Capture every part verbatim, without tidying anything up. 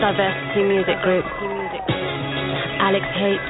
Diversity Music Group, Alex H,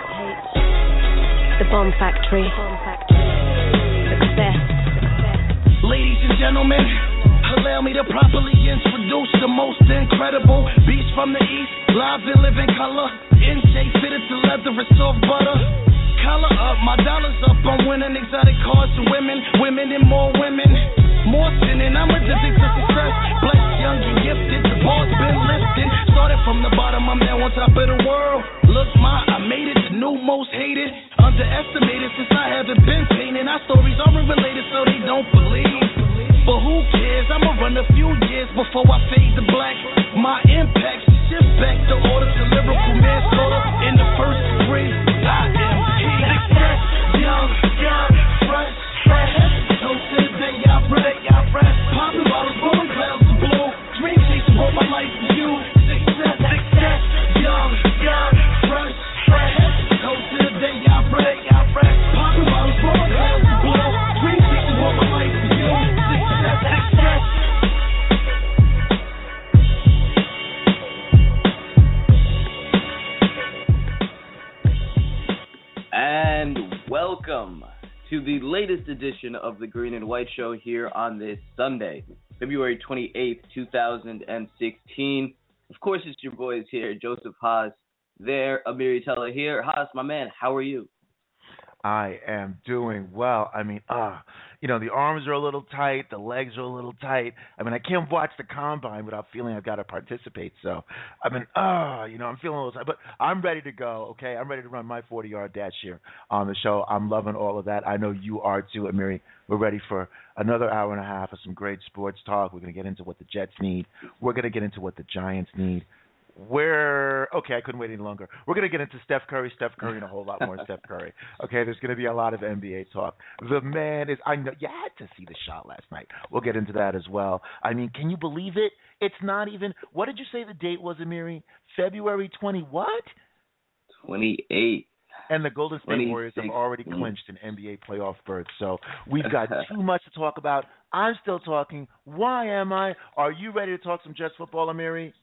The Bomb Factory, Success. Ladies and gentlemen, allow me to properly introduce the most incredible beast from the east, live and live in color, N J fitted to leather and soft butter. Collar up, my dollars up, I'm winning exotic cars to women, women and more women. More sinning, I'm addicted to success. Blessed, young and gifted, the bar's been lifted. Started from the bottom, I'm now on top of the world. Look, ma, I made it, the new most hated. Underestimated since I haven't been painting. Our stories aren't related, so they don't believe. But who cares? I'ma run a few years before I fade to black. My impact shift back to order to lyrical manslaughter. In the first degree, I am he. Success, young, young, fresh, fresh. So to the day I break, I fresh. Popping bottles, blowing clouds of blue. Dream chasing, what my life is you. Success, success, young, young, fresh, fresh. So to the day I break, I fresh. Popping bottles, blowing clouds of blue. Dream chasing, what my life is you. Success, success. And welcome to the latest edition of the Green and White Show here on this Sunday, February twenty-eighth, twenty sixteen. Of course, it's your boys here, Joseph Haas there, Amiri Teller here. Haas, my man, how are you? I am doing well. I mean, ah, uh, you know, the arms are a little tight, the legs are a little tight. I mean, I can't watch the combine without feeling I've got to participate. So, I mean, ah, uh, you know, I'm feeling a little tight, but I'm ready to go. Okay, I'm ready to run my forty-yard dash here on the show. I'm loving all of that. I know you are too, Amiri. We're ready for another hour and a half of some great sports talk. We're going to get into what the Jets need. We're going to get into what the Giants need. We're okay. I couldn't wait any longer. We're going to get into Steph Curry, Steph Curry, and a whole lot more Steph Curry. Okay, there's going to be a lot of N B A talk. The man is. I know you had to see the shot last night. We'll get into that as well. I mean, can you believe it? It's not even. What did you say the date was, Amiri? February twenty what? twenty-eight. And the Golden State Warriors have already clinched an N B A playoff berth. So we've got too much to talk about. I'm still talking. Why am I? Are you ready to talk some Jets football, Amiri?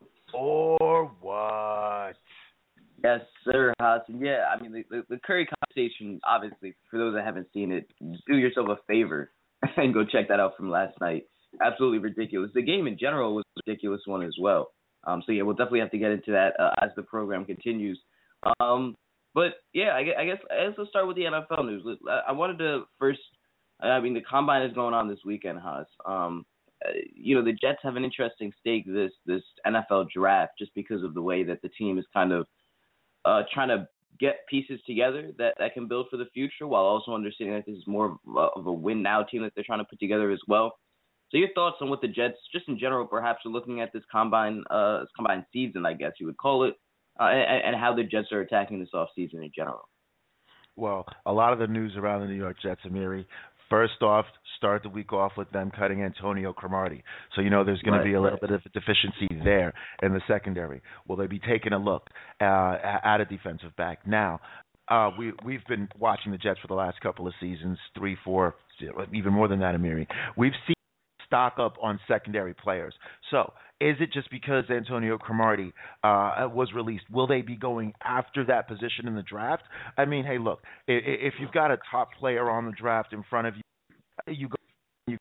Or what? Yes, sir, Hassan. Yeah, I mean, the, the, the Curry conversation, obviously, for those that haven't seen it, do yourself a favor and go check that out from last night. Absolutely ridiculous. The game in general was a ridiculous one as well. Um, so, yeah, we'll definitely have to get into that uh, as the program continues. Um, but, yeah, I guess, I guess I guess let's start with the N F L news. I wanted to first, I mean, the Combine is going on this weekend, Haas. Um Uh, you know, the Jets have an interesting stake this this N F L draft just because of the way that the team is kind of uh, trying to get pieces together that, that can build for the future while also understanding that this is more of a, of a win-now team that they're trying to put together as well. So your thoughts on what the Jets, just in general, perhaps are looking at this combine uh, this combine season, I guess you would call it, uh, and, and how the Jets are attacking this offseason in general. Well, a lot of the news around the New York Jets, Amiri, first off, start the week off with them cutting Antonio Cromartie. So, you know, there's going right, to be a little right. bit of deficiency there in the secondary. Will they be taking a look uh, at a defensive back? Now, uh, we, we've been watching the Jets for the last couple of seasons, three, four, even more than that, Amiri. We've seen stock up on secondary players. So is it just because Antonio Cromartie uh, was released? Will they be going after that position in the draft? I mean, hey, look, if, if you've got a top player on the draft in front of you, you go, you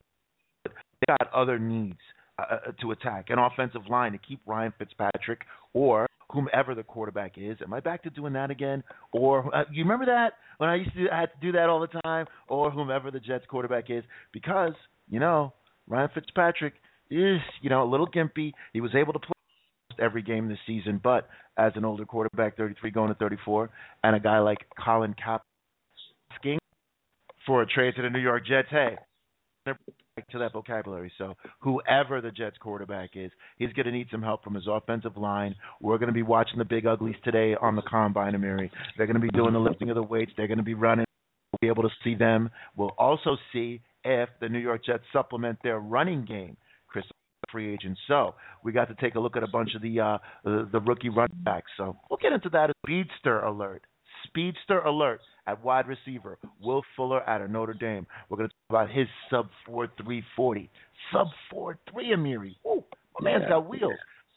got other needs uh, to attack, an offensive line to keep Ryan Fitzpatrick or whomever the quarterback is. Am I back to doing that again? Or uh, you remember that when I used to I had to do that all the time? Or whomever the Jets quarterback is, because you know Ryan Fitzpatrick is you know a little gimpy. He was able to play every game this season, but as an older quarterback, thirty-three going to thirty-four, and a guy like Colin Kaepernick asking for a trade to the New York Jets, hey, they're back to that vocabulary. So whoever the Jets quarterback is, he's going to need some help from his offensive line. We're going to be watching the big uglies today on the Combine, Amiri. They're going to be doing the lifting of the weights. They're going to be running. We'll be able to see them. We'll also see if the New York Jets supplement their running game. Chris, free agent. So we got to take a look at a bunch of the uh, the, the rookie running backs. So we'll get into that. Speedster alert. Speedster alert at wide receiver. Will Fuller out of Notre Dame. We're going to talk about his sub four three forty. Sub four three, Amiri. Ooh, my man's got wheels.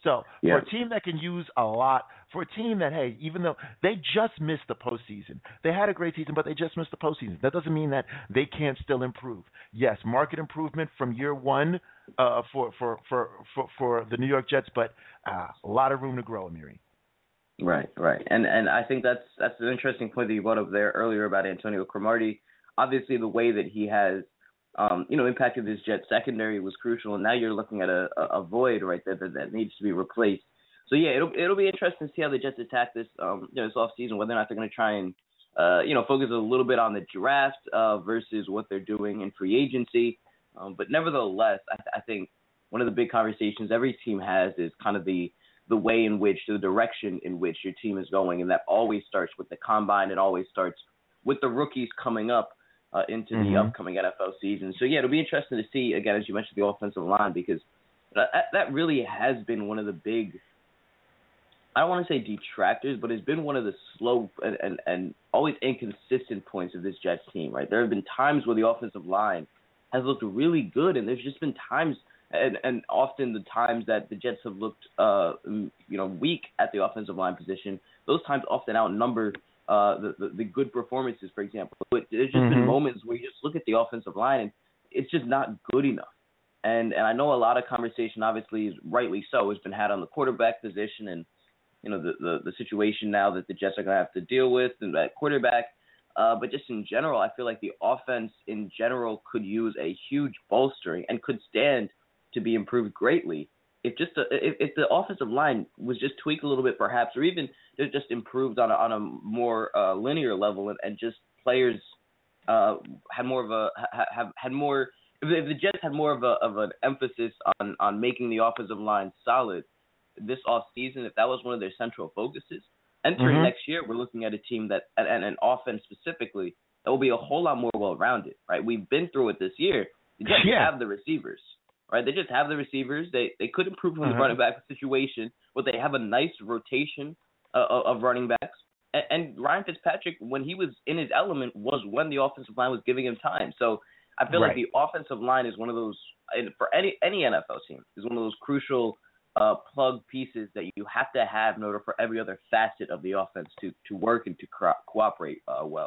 So yeah. for a team that can use a lot, for a team that, hey, even though they just missed the postseason, they had a great season, but they just missed the postseason. That doesn't mean that they can't still improve. Yes, market improvement from year one uh, for, for, for, for, for the New York Jets, but uh, a lot of room to grow, Amiri. Right, right. And and I think that's that's an interesting point that you brought up there earlier about Antonio Cromartie. Obviously, the way that he has Um, you know, impacted this Jet secondary was crucial, and now you're looking at a, a, a void right there that, that needs to be replaced. So yeah, it'll it'll be interesting to see how the Jets attack this um you know this offseason, whether or not they're going to try and uh you know focus a little bit on the draft uh versus what they're doing in free agency. Um, but nevertheless, I, I think one of the big conversations every team has is kind of the the way in which, the direction in which your team is going, and that always starts with the combine. It always starts with the rookies coming up Uh, into the mm-hmm. upcoming N F L season. So, yeah, it'll be interesting to see, again, as you mentioned, the offensive line, because that, that really has been one of the big, I don't want to say detractors, but it's been one of the slow and, and, and always inconsistent points of this Jets team, right? There have been times where the offensive line has looked really good, and there's just been times, and, and often the times that the Jets have looked, uh, you know, weak at the offensive line position, those times often outnumber Uh, the, the the good performances, for example. But there's just mm-hmm. been moments where you just look at the offensive line and it's just not good enough. And and I know a lot of conversation, obviously, rightly so, has been had on the quarterback position and, you know, the, the, the situation now that the Jets are going to have to deal with and that quarterback. Uh, but just in general, I feel like the offense in general could use a huge bolstering and could stand to be improved greatly. If just a, if, if the offensive line was just tweaked a little bit, perhaps, or even just improved on a, on a more uh, linear level, and, and just players uh, had more of a have had more. If the Jets had more of a of an emphasis on, on making the offensive line solid this off season, if that was one of their central focuses, entering mm-hmm. next year, we're looking at a team that and, and an offense specifically that will be a whole lot more well rounded. Right, we've been through it this year. The Jets yeah. have the receivers. Right, they just have the receivers. They they could improve from uh-huh. the running back situation, but they have a nice rotation uh, of running backs. And, and Ryan Fitzpatrick, when he was in his element, was when the offensive line was giving him time. So I feel right. like the offensive line is one of those, and for any any N F L team, is one of those crucial uh, plug pieces that you have to have in order for every other facet of the offense to to work and to co- cooperate uh, well.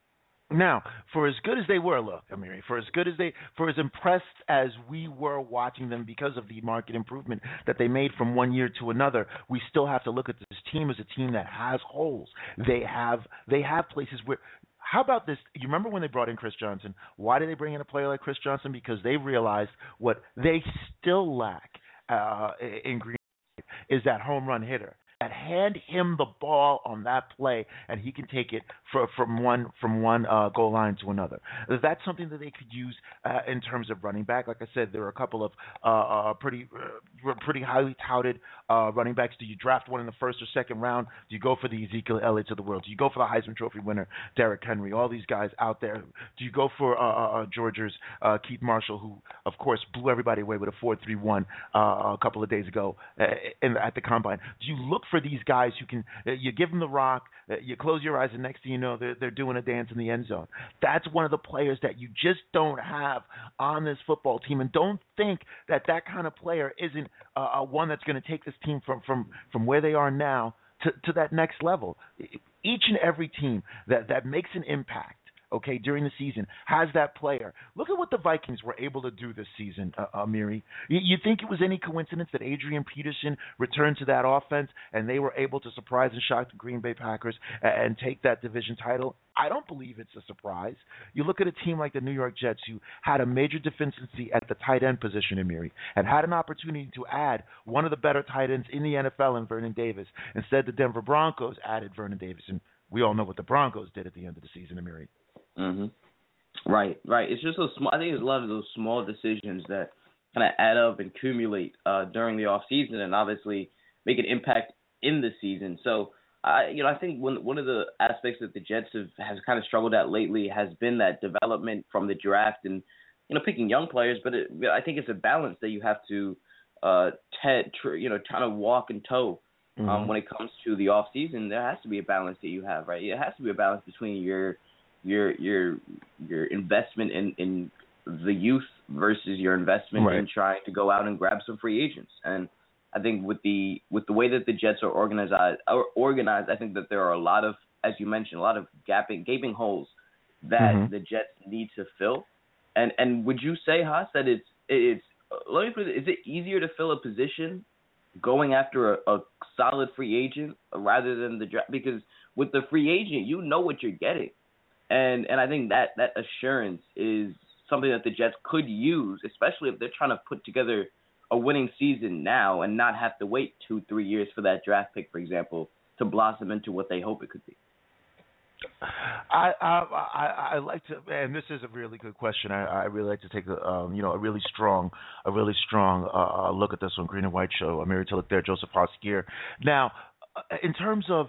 Now, for as good as they were, look, Amiri, for as good as they, for as impressed as we were watching them because of the market improvement that they made from one year to another, we still have to look at this team as a team that has holes. They have, they have places where. How about this? You remember when they brought in Chris Johnson? Why did they bring in a player like Chris Johnson? Because they realized what they still lack uh, in Green Bay is that home run hitter. And hand him the ball on that play, and he can take it for, from one from one uh, goal line to another. That's something that they could use uh, in terms of running back. Like I said, there are a couple of uh, uh, pretty uh, pretty highly touted uh, running backs. Do you draft one in the first or second round? Do you go for the Ezekiel Elliott's of the world? Do you go for the Heisman Trophy winner, Derrick Henry? All these guys out there. Do you go for uh, uh, Georgia's uh, Keith Marshall, who, of course, blew everybody away with a four three one uh, a couple of days ago uh, in, at the Combine? Do you look for these guys who can, uh, you give them the rock, uh, you close your eyes, and next thing you know, they're, they're doing a dance in the end zone. That's one of the players that you just don't have on this football team, and don't think that that kind of player isn't uh, one that's going to take this team from, from, from where they are now to, to that next level. Each and every team that, that makes an impact, okay, during the season, has that player. Look at what the Vikings were able to do this season, uh, Amiri. You, you think it was any coincidence that Adrian Peterson returned to that offense and they were able to surprise and shock the Green Bay Packers and, and take that division title? I don't believe it's a surprise. You look at a team like the New York Jets, who had a major deficiency at the tight end position, Amiri, and had an opportunity to add one of the better tight ends in the N F L in Vernon Davis. Instead, the Denver Broncos added Vernon Davis, and we all know what the Broncos did at the end of the season, Amiri. Mm-hmm. Right, right. It's just those small. I think it's a lot of those small decisions that kind of add up and accumulate uh, during the off season, and obviously make an impact in the season. So, I, you know, I think one one of the aspects that the Jets have has kind of struggled at lately has been that development from the draft and, you know, picking young players. But it, I think it's a balance that you have to, uh, te- tr- you know, kind of walk and toe. Um, mm-hmm. When it comes to the off season, there has to be a balance that you have, right? It has to be a balance between your your your your investment in, in the youth versus your investment right. in trying to go out and grab some free agents. And I think with the with the way that the Jets are organized, are organized, I think that there are a lot of, as you mentioned, a lot of gaping, gaping holes that mm-hmm. the Jets need to fill. And and would you say, Haas, that it's it's let me put it, is it easier to fill a position going after a, a solid free agent rather than the draft? Because with the free agent, you know what you're getting, and and I think that that assurance is something that the Jets could use, especially if they're trying to put together a winning season now and not have to wait two, three years for that draft pick, for example, to blossom into what they hope it could be. I I I, I like to, and this is a really good question. I, I really like to take a um, you know a really strong a really strong uh, look at this one. Green and White Show. Amiri Tillich there, Joseph Hoskier. Now, in terms of,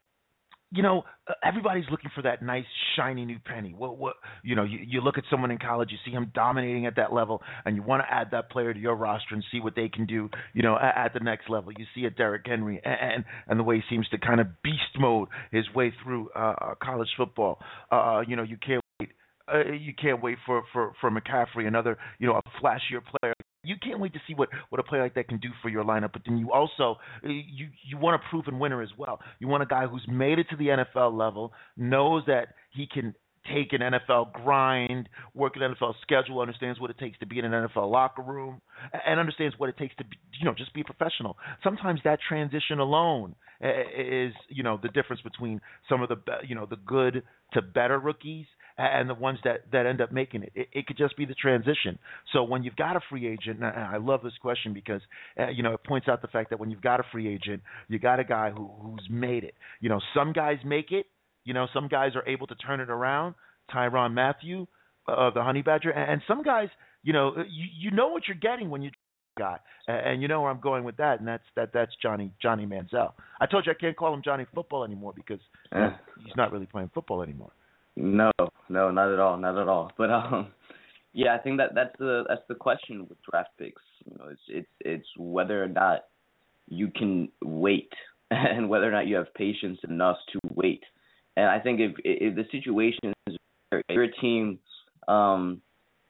you know, everybody's looking for that nice, shiny new penny. What, what, you know, you, you look at someone in college, you see him dominating at that level, and you want to add that player to your roster and see what they can do, you know, at, at the next level. You see a Derrick Henry and, and and the way he seems to kind of beast mode his way through uh, college football. Uh, you know, you can't wait. Uh, you can't wait for, for, for McCaffrey, another, you know, a flashier player. You can't wait to see what, what a player like that can do for your lineup. But then you also you you want a proven winner as well. You want a guy who's made it to the N F L level, knows that he can take an N F L grind, work an N F L schedule, understands what it takes to be in an N F L locker room, and understands what it takes to be, you know, just be a professional. Sometimes that transition alone is, you know, the difference between some of the, you know, the good to better rookies and the ones that, that end up making it. it. It could just be the transition. So when you've got a free agent, and I love this question because, uh, you know, it points out the fact that when you've got a free agent, you got a guy who who's made it. You know, some guys make it. You know, some guys are able to turn it around. Tyrann Mathieu, uh, the Honey Badger, and some guys, you know, you, you know what you're getting when you got, and, and you know where I'm going with that, and that's that that's Johnny Johnny Manziel. I told you I can't call him Johnny Football anymore because uh, he's not really playing football anymore. No, no, not at all, not at all. But um, yeah, I think that that's the that's the question with draft picks. You know, it's it's it's whether or not you can wait, and whether or not you have patience enough to wait. And I think if if the situation is, if you're a team, um,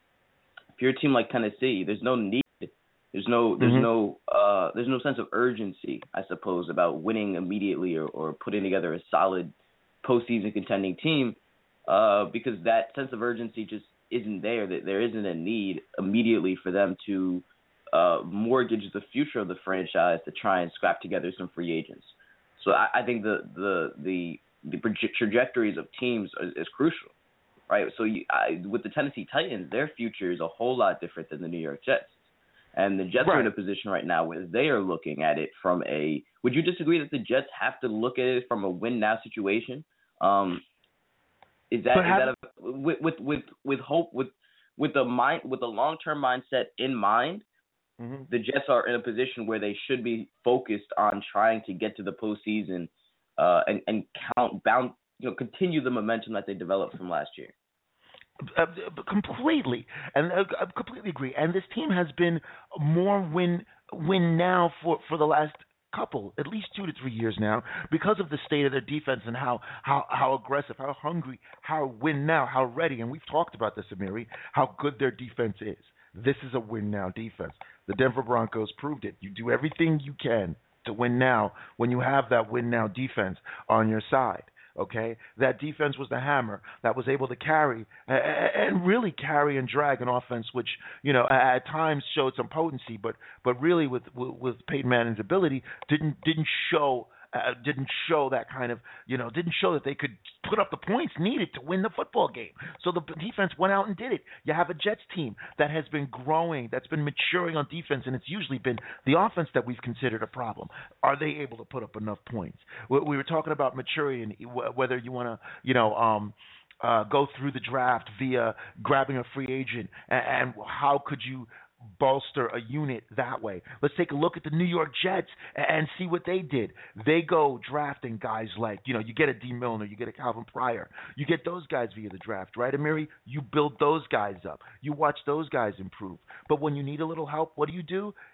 if you're a team like Tennessee, there's no need. There's no there's mm-hmm. no uh, there's no sense of urgency, I suppose, about winning immediately or, or putting together a solid postseason contending team. Uh, because that sense of urgency just isn't there. That there isn't a need immediately for them to uh, mortgage the future of the franchise to try and scrap together some free agents. So I, I think the the the, the proje- trajectories of teams is, is crucial, right? So you, I, with the Tennessee Titans, their future is a whole lot different than the New York Jets, and the Jets right. are in a position right now where they are looking at it from a. Would you disagree that the Jets have to look at it from a win now situation? Um, Is that, is that a, with with with with hope with with the mind with the long term mindset in mind? Mm-hmm. The Jets are in a position where they should be focused on trying to get to the postseason uh, and and count bound you know continue the momentum that they developed from last year. Uh, completely, and uh, I completely agree. And this team has been more win win now for, for the last couple, at least two to three years now, because of the state of their defense and how, how, how aggressive, how hungry, how win now, how ready. And we've talked about this, Amiri, how good their defense is. This is a win now defense. The Denver Broncos proved it. You do everything you can to win now when you have that win now defense on your side. Okay, that defense was the hammer that was able to carry and really carry and drag an offense, which you know at times showed some potency, but but really with with Peyton Manning's ability didn't didn't show uh, didn't show that kind of you know didn't show that they could put up the points needed to win the football game. So the defense went out and did it. You have a Jets team that has been growing, that's been maturing on defense, and it's usually been the offense that we've considered a problem. Are they able to put up enough points? We, we were talking about maturity, whether you want to, you know, um, uh, go through the draft via grabbing a free agent, and, and how could you bolster a unit that way. Let's take a look at the New York Jets and see what they did. They go drafting guys like, you know, you get a D. Milner, you get a Calvin Pryor. You get those guys via the draft, right, Amiri? You build those guys up. You watch those guys improve. But when you need a little help, what do you do?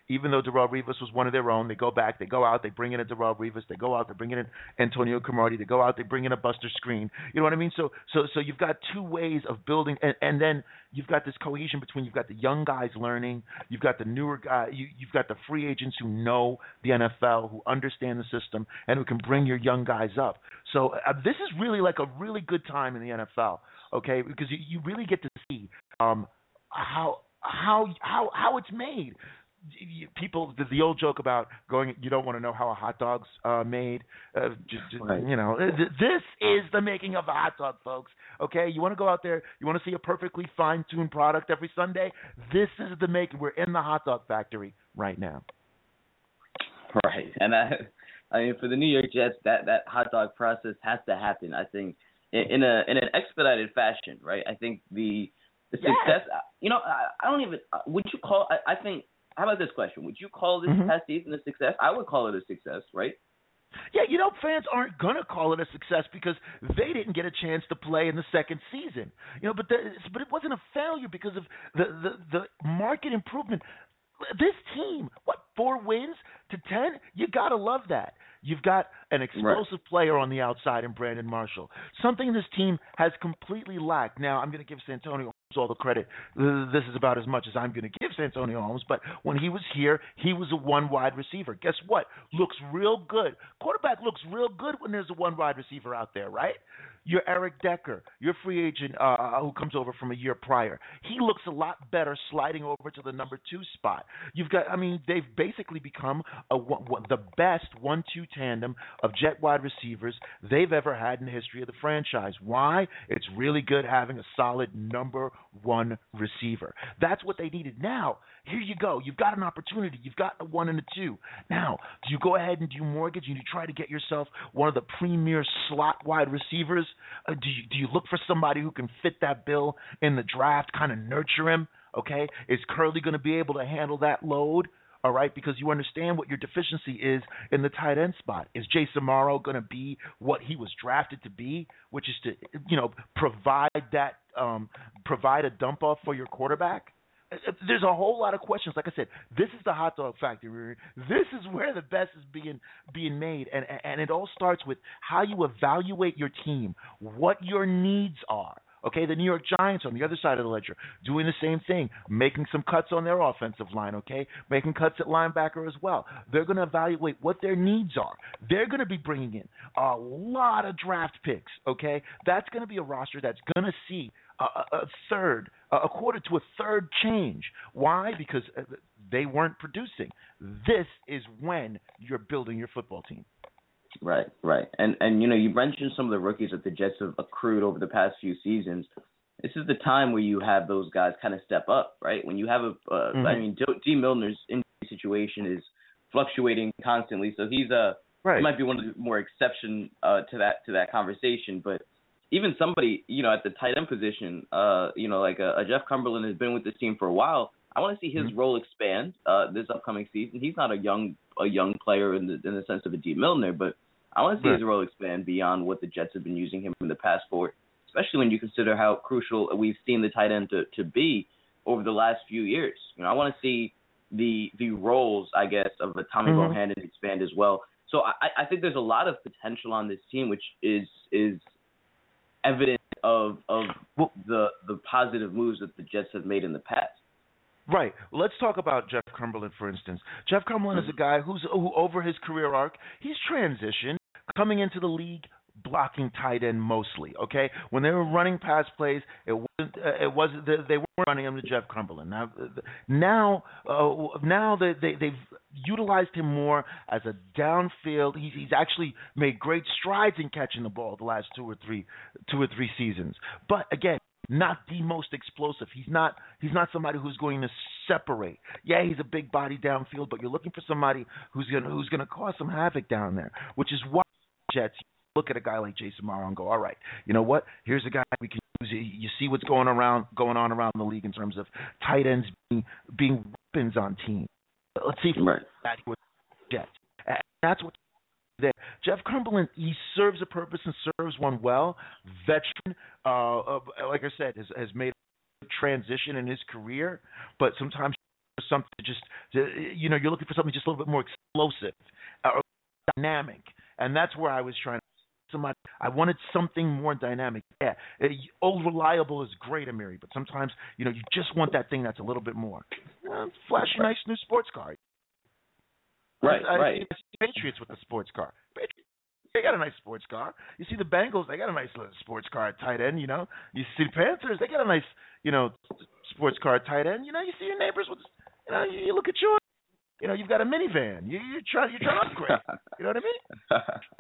even though Darrelle Revis was one of their own, they go back, they go out, they bring in a Darrelle Revis, they go out, they bring in an Antonio Cromartie, they go out, they bring in a Buster Screen. You know what I mean? So so so you've got two ways of building, and, and then you've got this cohesion between, you've got the young guys learning, you've got the newer guys, you, you've got the free agents who know the N F L, who understand the system, and who can bring your young guys up. So uh, this is really like a really good time in the N F L, okay? Because you, you really get to see um, how how how how it's made. People, the old joke about going, you don't want to know how a hot dog's uh, made. Uh, just, just, right. You know, this is the making of a hot dog, folks. Okay, you want to go out there, you want to see a perfectly fine-tuned product every Sunday. This is the making. We're in the hot dog factory right now. Right, and I, I mean, for the New York Jets, that, that hot dog process has to happen. I think in, in a in an expedited fashion, right? I think the the success. Yes. You know, I, I don't even. Would you call? I, I think. How about this question? Would you call this mm-hmm. past season a success? I would call it a success, right? Yeah, you know, fans aren't going to call it a success because they didn't get a chance to play in the second season. You know, but the, but it wasn't a failure because of the, the, the market improvement. This team, what, four wins to ten? You got to love that. You've got an explosive right. player on the outside in Brandon Marshall, something this team has completely lacked. Now, I'm going to give Santonio all the credit. This is about as much as I'm going to give Santonio Holmes, but when he was here, he was a one wide receiver. Guess what? Looks real good. Quarterback looks real good when there's a one wide receiver out there, right? Your Eric Decker, your free agent uh, who comes over from a year prior, he looks a lot better sliding over to the number two spot. You've got, I mean, they've basically become a, one, the best one two tandem of Jet wide receivers they've ever had in the history of the franchise. Why? It's really good having a solid number one receiver. That's what they needed. Now, here you go. You've got an opportunity. You've got a one and a two. Now, do you go ahead and do you mortgage and you try to get yourself one of the premier slot wide receivers? Uh, do you do you look for somebody who can fit that bill in the draft, kind of nurture him? Okay, is Curley going to be able to handle that load? All right, because you understand what your deficiency is in the tight end spot. Is Jason Morrow going to be what he was drafted to be, which is to, you know, provide that, um, provide a dump off for your quarterback? There's a whole lot of questions. Like I said, this is the hot dog factory. This is where the best is being being made, and and it all starts with how you evaluate your team, what your needs are. Okay, the New York Giants on the other side of the ledger doing the same thing, making some cuts on their offensive line, okay, making cuts at linebacker as well. They're going to evaluate what their needs are. They're going to be bringing in a lot of draft picks, okay. That's going to be a roster that's going to see a, a, a third, a quarter to a third change. Why? Because they weren't producing. This is when you're building your football team. Right, right. And, and you know, you mentioned some of the rookies that the Jets have accrued over the past few seasons. This is the time where you have those guys kind of step up, right? When you have a, uh, mm-hmm. I mean, Dee Milner's injury situation is fluctuating constantly, so he's a, right. he might be one of the more exception uh, to that to that conversation. But even somebody, you know, at the tight end position, uh, you know, like a, a Jeff Cumberland has been with this team for a while. I want to see his mm-hmm. role expand uh, this upcoming season. He's not a young a young player in the in the sense of a Dee Milner, but I want to see right. his role expand beyond what the Jets have been using him in the past for, especially when you consider how crucial we've seen the tight end to, to be over the last few years. You know, I want to see the the roles, I guess, of a Tommy mm-hmm. Bohannon expand as well. So I, I think there's a lot of potential on this team, which is is evident of of well, the the positive moves that the Jets have made in the past. Right. Well, let's talk about Jeff Cumberland, for instance. Jeff Cumberland mm-hmm. is a guy who's who, over his career arc, he's transitioned, coming into the league, blocking tight end mostly. Okay, when they were running pass plays, it wasn't. Uh, it wasn't. They, they weren't running them to Jeff Cumberland. Now, now, uh, now they, they they've utilized him more as a downfield. He's he's actually made great strides in catching the ball the last two or three two or three seasons. But again, not the most explosive. He's not he's not somebody who's going to separate. Yeah, he's a big body downfield, but you're looking for somebody who's gonna who's gonna cause some havoc down there, which is why Jets look at a guy like Jason Morrow and go, all right, you know what? Here's a guy we can use. You see what's going around going on around the league in terms of tight ends being being weapons on teams. Let's see if right. that with Jets. And that's what there. Jeff Cumberland, he serves a purpose and serves one well. Veteran, uh, uh, like I said, has, has made a transition in his career, but sometimes for something to just, to, you know, you're looking for something just a little bit more explosive or dynamic, and that's where I was trying to. Somebody, I wanted something more dynamic. Yeah, it, old reliable is great, Amiri, but sometimes you know you just want that thing that's a little bit more uh, flashy, nice new sports car. Right, I, I right. see the Patriots with the sports car. Patriots, they got a nice sports car. You see the Bengals, they got a nice little sports car at tight end. You know, you see the Panthers, they got a nice, you know, sports car at tight end. You know, you see your neighbors with, you know, you, you look at yours. You know, you've got a minivan. You, you're trying, you're trying to upgrade. You know what I mean?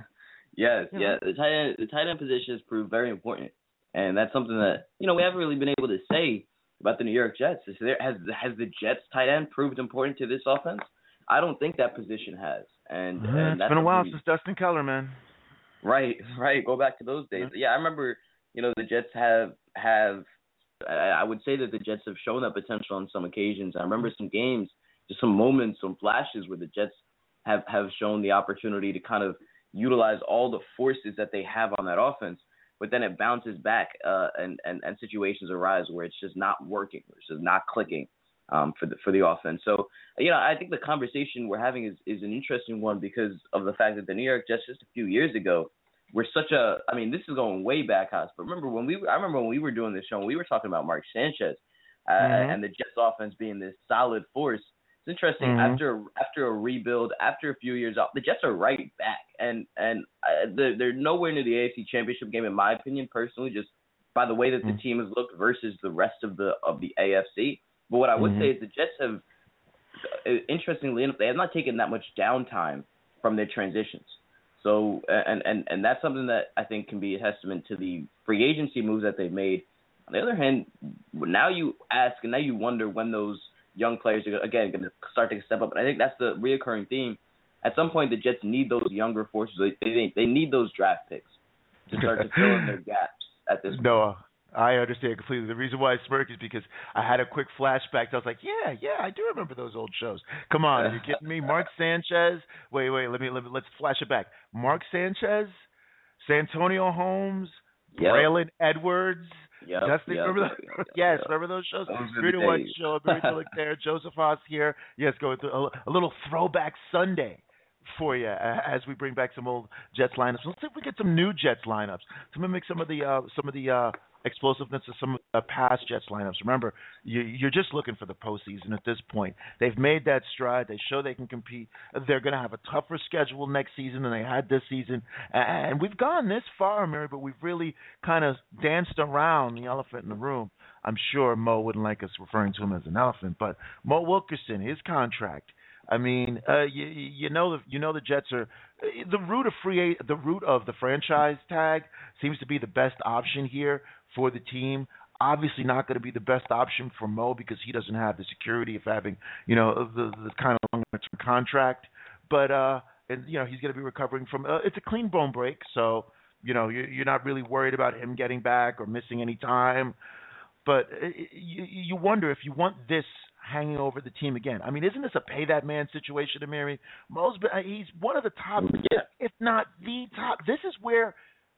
Yes, you yeah. know? The tight end, the tight end position has proved very important, and that's something that you know we haven't really been able to say about the New York Jets. Is there, has has the Jets tight end proved important to this offense? I don't think that position has. And, yeah, and it's that's been a while we, since Dustin Keller, man. Right, right. Go back to those days. Yeah, yeah I remember. You know, the Jets have have. I, I would say that the Jets have shown that potential on some occasions. I remember some games, just some moments, some flashes where the Jets have have shown the opportunity to kind of utilize all the forces that they have on that offense, but then it bounces back uh, and, and, and situations arise where it's just not working, where it's just not clicking um, for the for the offense. So, you know, I think the conversation we're having is, is an interesting one because of the fact that the New York Jets just a few years ago were such a, I mean, this is going way back, Haas, but remember when we, I remember when we were doing this show, we were talking about Mark Sanchez uh, mm-hmm. and the Jets offense being this solid force. It's interesting. Mm-hmm. After after a rebuild, after a few years off, the Jets are right back, and and uh, they're, they're nowhere near the A F C Championship game, in my opinion, personally, just by the way that mm-hmm. the team has looked versus the rest of the of the A F C. But what I would mm-hmm. say is the Jets have, interestingly enough, they have not taken that much downtime from their transitions. So and and and that's something that I think can be a testament to the free agency moves that they've made. On the other hand, now you ask and now you wonder when those young players are, again, going to start to step up. And I think that's the reoccurring theme. At some point, the Jets need those younger forces. They they, they need those draft picks to start to fill in their gaps at this point. No, I understand completely. The reason why I smirk is because I had a quick flashback. I was like, yeah, yeah, I do remember those old shows. Come on, are you kidding me? Mark Sanchez. Wait, wait, let me, let me let's flash it back. Mark Sanchez, Santonio Holmes, yep. Braylon Edwards. Yep, Dustin, yep, remember yep, those? yep, yes, yep. remember those shows? Those Three to one show, Barry Tillich there, Joseph Haas here. Yes, going through a, a little throwback Sunday for you uh, as we bring back some old Jets lineups. Let's see if we get some new Jets lineups to mimic some of the uh, some of the uh, explosiveness of some of the past Jets lineups. Remember, you, you're just looking for the postseason at this point. They've made that stride. They show they can compete. They're going to have a tougher schedule next season than they had this season. And we've gone this far, Mary, but we've really kind of danced around the elephant in the room. I'm sure Mo wouldn't like us referring to him as an elephant, but Mo Wilkerson, his contract. I mean, uh, you, you know the you know the Jets are the route of free the route of the franchise tag seems to be the best option here for the team. Obviously, not going to be the best option for Mo because he doesn't have the security of having you know the the kind of long-term contract. But uh, and you know he's going to be recovering from uh, it's a clean bone break, so you know you're, you're not really worried about him getting back or missing any time. But uh, you, you wonder if you want this hanging over the team again. I mean, isn't this a pay that man situation, Amiri? Mo's been, he's one of the top, yeah. if not the top. This is where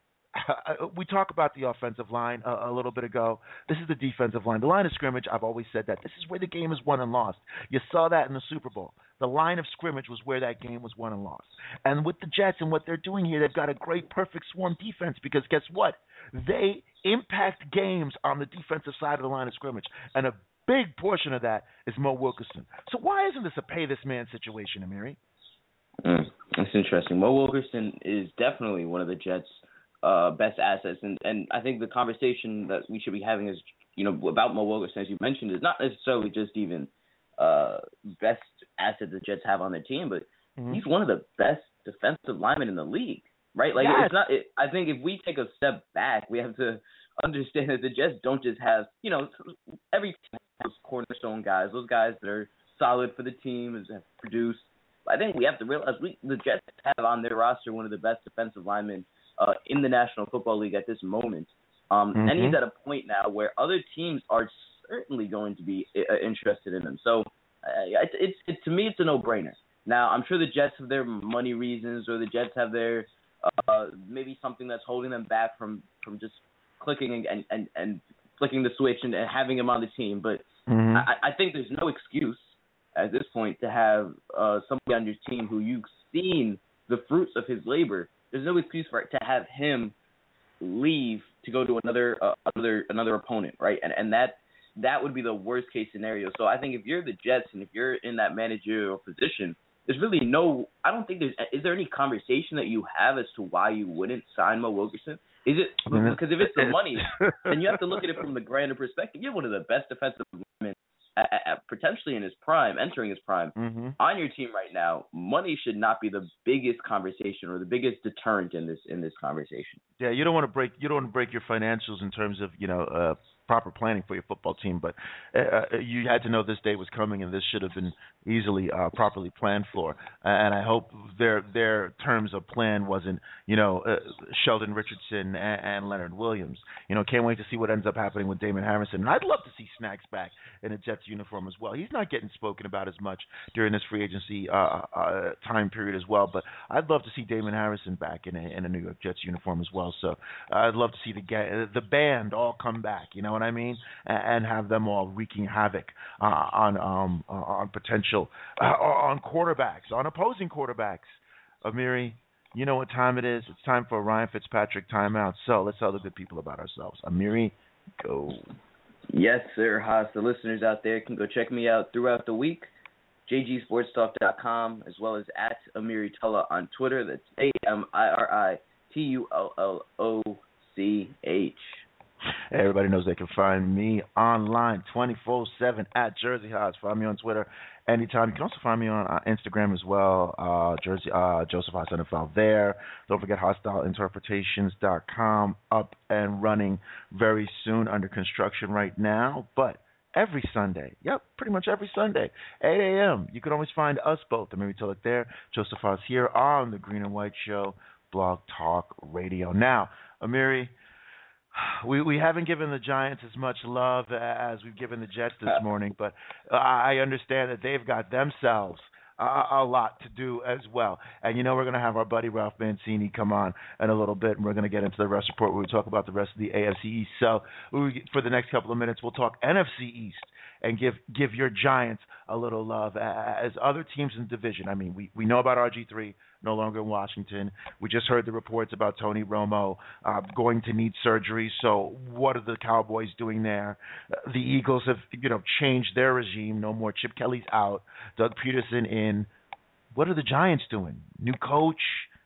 uh, we talk about the offensive line a, a little bit ago. This is the defensive line. The line of scrimmage, I've always said that. This is where the game is won and lost. You saw that in the Super Bowl. The line of scrimmage was where that game was won and lost. And with the Jets and what they're doing here, they've got a great perfect swarm defense because guess what? They impact games on the defensive side of the line of scrimmage. And a big portion of that is Mo Wilkerson. So why isn't this a pay this man situation, Amiri? Mm, that's interesting. Mo Wilkerson is definitely one of the Jets' uh, best assets, and, and I think the conversation that we should be having is, you know, about Mo Wilkerson, as you mentioned, is not necessarily just even uh, best asset the Jets have on their team, but mm-hmm. he's one of the best defensive linemen in the league, right? Like yes. it's not. It, I think if we take a step back, we have to understand that the Jets don't just have, you know, every team has cornerstone guys, those guys that are solid for the team and have produced. I think we have to realize we, the Jets have on their roster one of the best defensive linemen uh, in the National Football League at this moment. Um, mm-hmm. And he's at a point now where other teams are certainly going to be uh, interested in him. So uh, it's, it's it, to me, it's a no-brainer. Now, I'm sure the Jets have their money reasons or the Jets have their uh, maybe something that's holding them back from, from just clicking and, and, and flicking the switch and, and having him on the team. But mm-hmm. I, I think there's no excuse at this point to have uh, somebody on your team who you've seen the fruits of his labor. There's no excuse for it to have him leave to go to another uh, another another opponent, right? And and that that would be the worst case scenario. So I think if you're the Jets and if you're in that managerial position, there's really no. I don't think there's. Is there any conversation that you have as to why you wouldn't sign Mo Wilkerson? Is it because if it's the money, then you have to look at it from the grander perspective. You're one of the best defensive linemen, at, at, potentially in his prime, entering his prime, mm-hmm. on your team right now. Money should not be the biggest conversation or the biggest deterrent in this in this conversation. Yeah, you don't want to break you don't want to break your financials in terms of you know uh, proper planning for your football team, but uh, you had to know this day was coming, and this should have been easily uh, properly planned for. And I hope their their terms of plan wasn't you know uh, Sheldon Richardson and, and Leonard Williams. You know, can't wait to see what ends up happening with Damon Harrison. And I'd love to see Snacks back in a Jets uniform as well. He's not getting spoken about as much during this free agency uh, uh, time period as well, but I'd love to see Damon Harrison back in a, in a New York Jets uniform as well. So uh, I'd love to see the ga- the band all come back. You know what I mean? And, and have them all wreaking havoc uh, on um, uh, on potential uh, on quarterbacks, on opposing quarterbacks. Amiri, you know what time it is? It's time for a Ryan Fitzpatrick timeout. So let's tell the good people about ourselves. Amiri, go. Yes, sir, Haas. The listeners out there can go check me out throughout the week. J G Sports Talk dot com, as well as at Amiri Tullah on Twitter. That's A M I R I T U L L O C H. Hey, everybody knows they can find me online twenty-four seven at Jersey Haas. Find me on Twitter anytime. You can also find me on uh, Instagram as well, uh, Jersey uh, Joseph Haas N F L there. Don't forget hostile interpretations dot com, up and running very soon, under construction right now. But every Sunday, yep, pretty much every Sunday, eight a.m., you can always find us both, Amiri Tullah there, Joseph Haas here on the Green and White Show, Blog Talk Radio. Now, Amiri, We we haven't given the Giants as much love as we've given the Jets this morning, but I understand that they've got themselves a, a lot to do as well. And, you know, we're going to have our buddy Ralph Mancini come on in a little bit, and we're going to get into the rest report where we talk about the rest of the A F C East. So we, for the next couple of minutes, we'll talk N F C East and give give your Giants a little love as other teams in the division. I mean, we, we know about R G three, no longer in Washington. We just heard the reports about Tony Romo uh, going to need surgery. So what are the Cowboys doing there? Uh, the Eagles have, you know, changed their regime. No more Chip Kelly's out. Doug Peterson in. What are the Giants doing? New coach,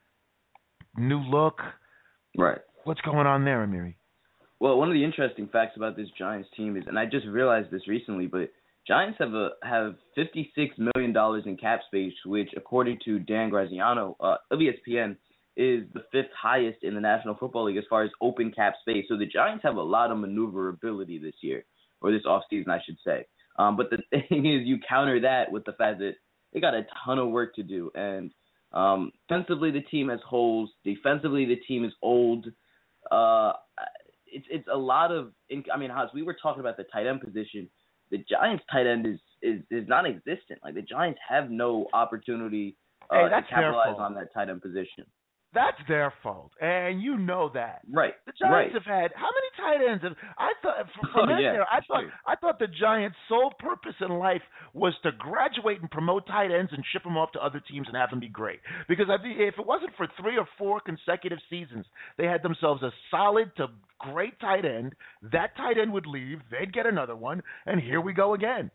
new look. Right. What's going on there, Amiri? Well, one of the interesting facts about this Giants team is, and I just realized this recently, but Giants have a have fifty-six million dollars in cap space, which, according to Dan Graziano uh, of E S P N, is the fifth highest in the National Football League as far as open cap space. So the Giants have a lot of maneuverability this year, or this offseason, I should say. Um, but the thing is, you counter that with the fact that they got a ton of work to do. And um, defensively, the team has holes. Defensively, the team is old. Uh, it's it's a lot of – I mean, Hans, we were talking about the tight end position. The Giants' tight end is, is, is non-existent. Like, the Giants have no opportunity uh, hey, to capitalize on that tight end position. That's their fault, and you know that. Right. The Giants right. have had how many tight ends? Have, I thought from oh, that yeah, there, I thought sure. I thought the Giants' sole purpose in life was to graduate and promote tight ends and ship them off to other teams and have them be great. Because I think if it wasn't for three or four consecutive seasons, they had themselves a solid to great tight end. That tight end would leave, they'd get another one, and here we go again.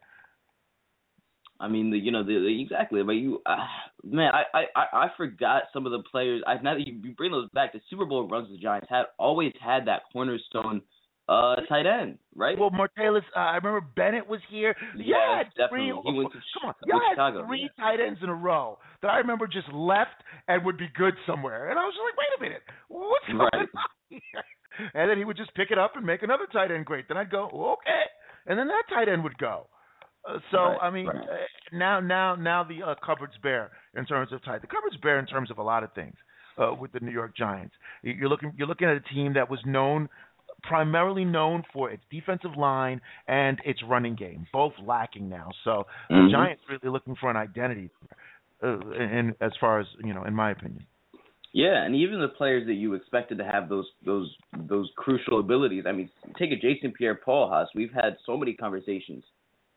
I mean, the, you know, the, the, exactly. But you, uh, man, I, I, I forgot some of the players. I now that you bring those back, the Super Bowl runs the Giants had always had that cornerstone uh, tight end, right? Well, Martellus, uh, I remember Bennett was here. Yeah, three, definitely. He went to, come on, to y'all Chicago. had three yeah. tight ends in a row that I remember just left and would be good somewhere, and I was just like, wait a minute, what's going right. on here? And then he would just pick it up and make another tight end great. Then I'd go, okay, and then that tight end would go. Uh, so right, I mean, right. uh, now now now the uh, cupboard's bare in terms of tight. The cupboard's bare in terms of a lot of things uh, with the New York Giants. You're looking you're looking at a team that was known primarily known for its defensive line and its running game, both lacking now. So mm-hmm. the Giants really looking for an identity, uh, in as far as you know, in my opinion. Yeah, and even the players that you expected to have those those those crucial abilities. I mean, take a Jason Pierre-Paul, Haas. We've had so many conversations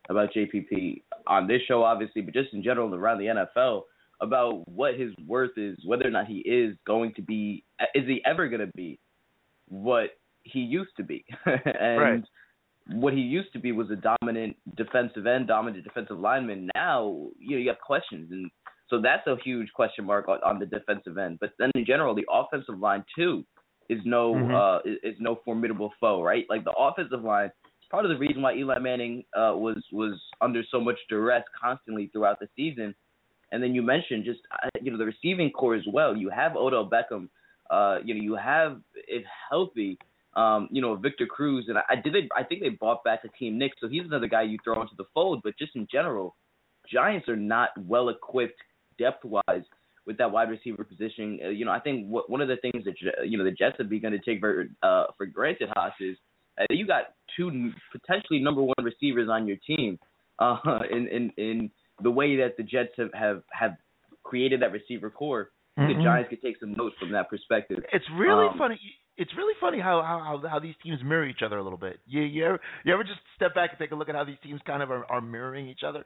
about J P P on this show, obviously, but just in general around the N F L, about what his worth is, whether or not he is going to be, is he ever going to be what he used to be? and right. what he used to be was a dominant defensive end, dominant defensive lineman. Now, you know, you have questions. And so that's a huge question mark on, on the defensive end. But then in general, the offensive line, too, is no mm-hmm. uh, is, is no formidable foe, right? Like the offensive line, part of the reason why Eli Manning uh, was, was under so much duress constantly throughout the season. And then you mentioned just, you know, the receiving core as well. You have Odell Beckham. Uh, you know, you have, if healthy, um, you know, Victor Cruz. And I, did they, I think they bought back Hakeem Nicks, so he's another guy you throw into the fold. But just in general, Giants are not well-equipped depth-wise with that wide receiver position. Uh, you know, I think what, one of the things that, you know, the Jets have begun to take for, uh, for granted, Haas, is uh, you got two potentially number one receivers on your team uh, in, in, in – the way that the Jets have, have, have created that receiver core, mm-hmm. the Giants could take some notes from that perspective. It's really um, funny. It's really funny how, how how these teams mirror each other a little bit. You you ever, you ever just step back and take a look at how these teams kind of are, are mirroring each other?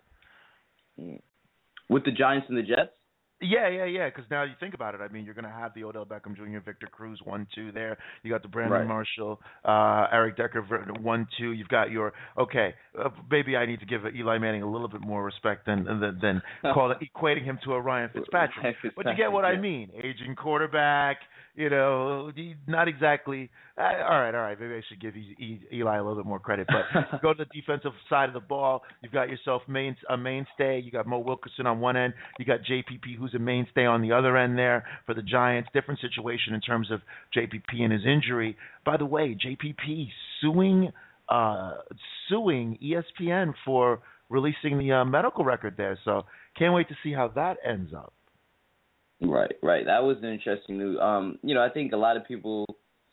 With the Giants and the Jets? Yeah, yeah, yeah. Because now you think about it, I mean, you're going to have the Odell Beckham Junior, Victor Cruz, one, two there. You got the Brandon right. Marshall, uh, Eric Decker, one, two. You've got your okay. Uh, maybe I need to give Eli Manning a little bit more respect than than, than call it, equating him to a Ryan Fitzpatrick. But you get what I mean. Aging quarterback. You know, not exactly. Uh, all right, all right. Maybe I should give Eli a little bit more credit. But go to the defensive side of the ball. You've got yourself main, a mainstay. You got Mo Wilkerson on one end. You got J P P, who's a mainstay on the other end there for the Giants. Different situation in terms of J P P and his injury. By the way, J P P suing uh, suing E S P N for releasing the uh, medical record there. So can't wait to see how that ends up. Right, right. That was an interesting news. Um, you know, I think a lot of people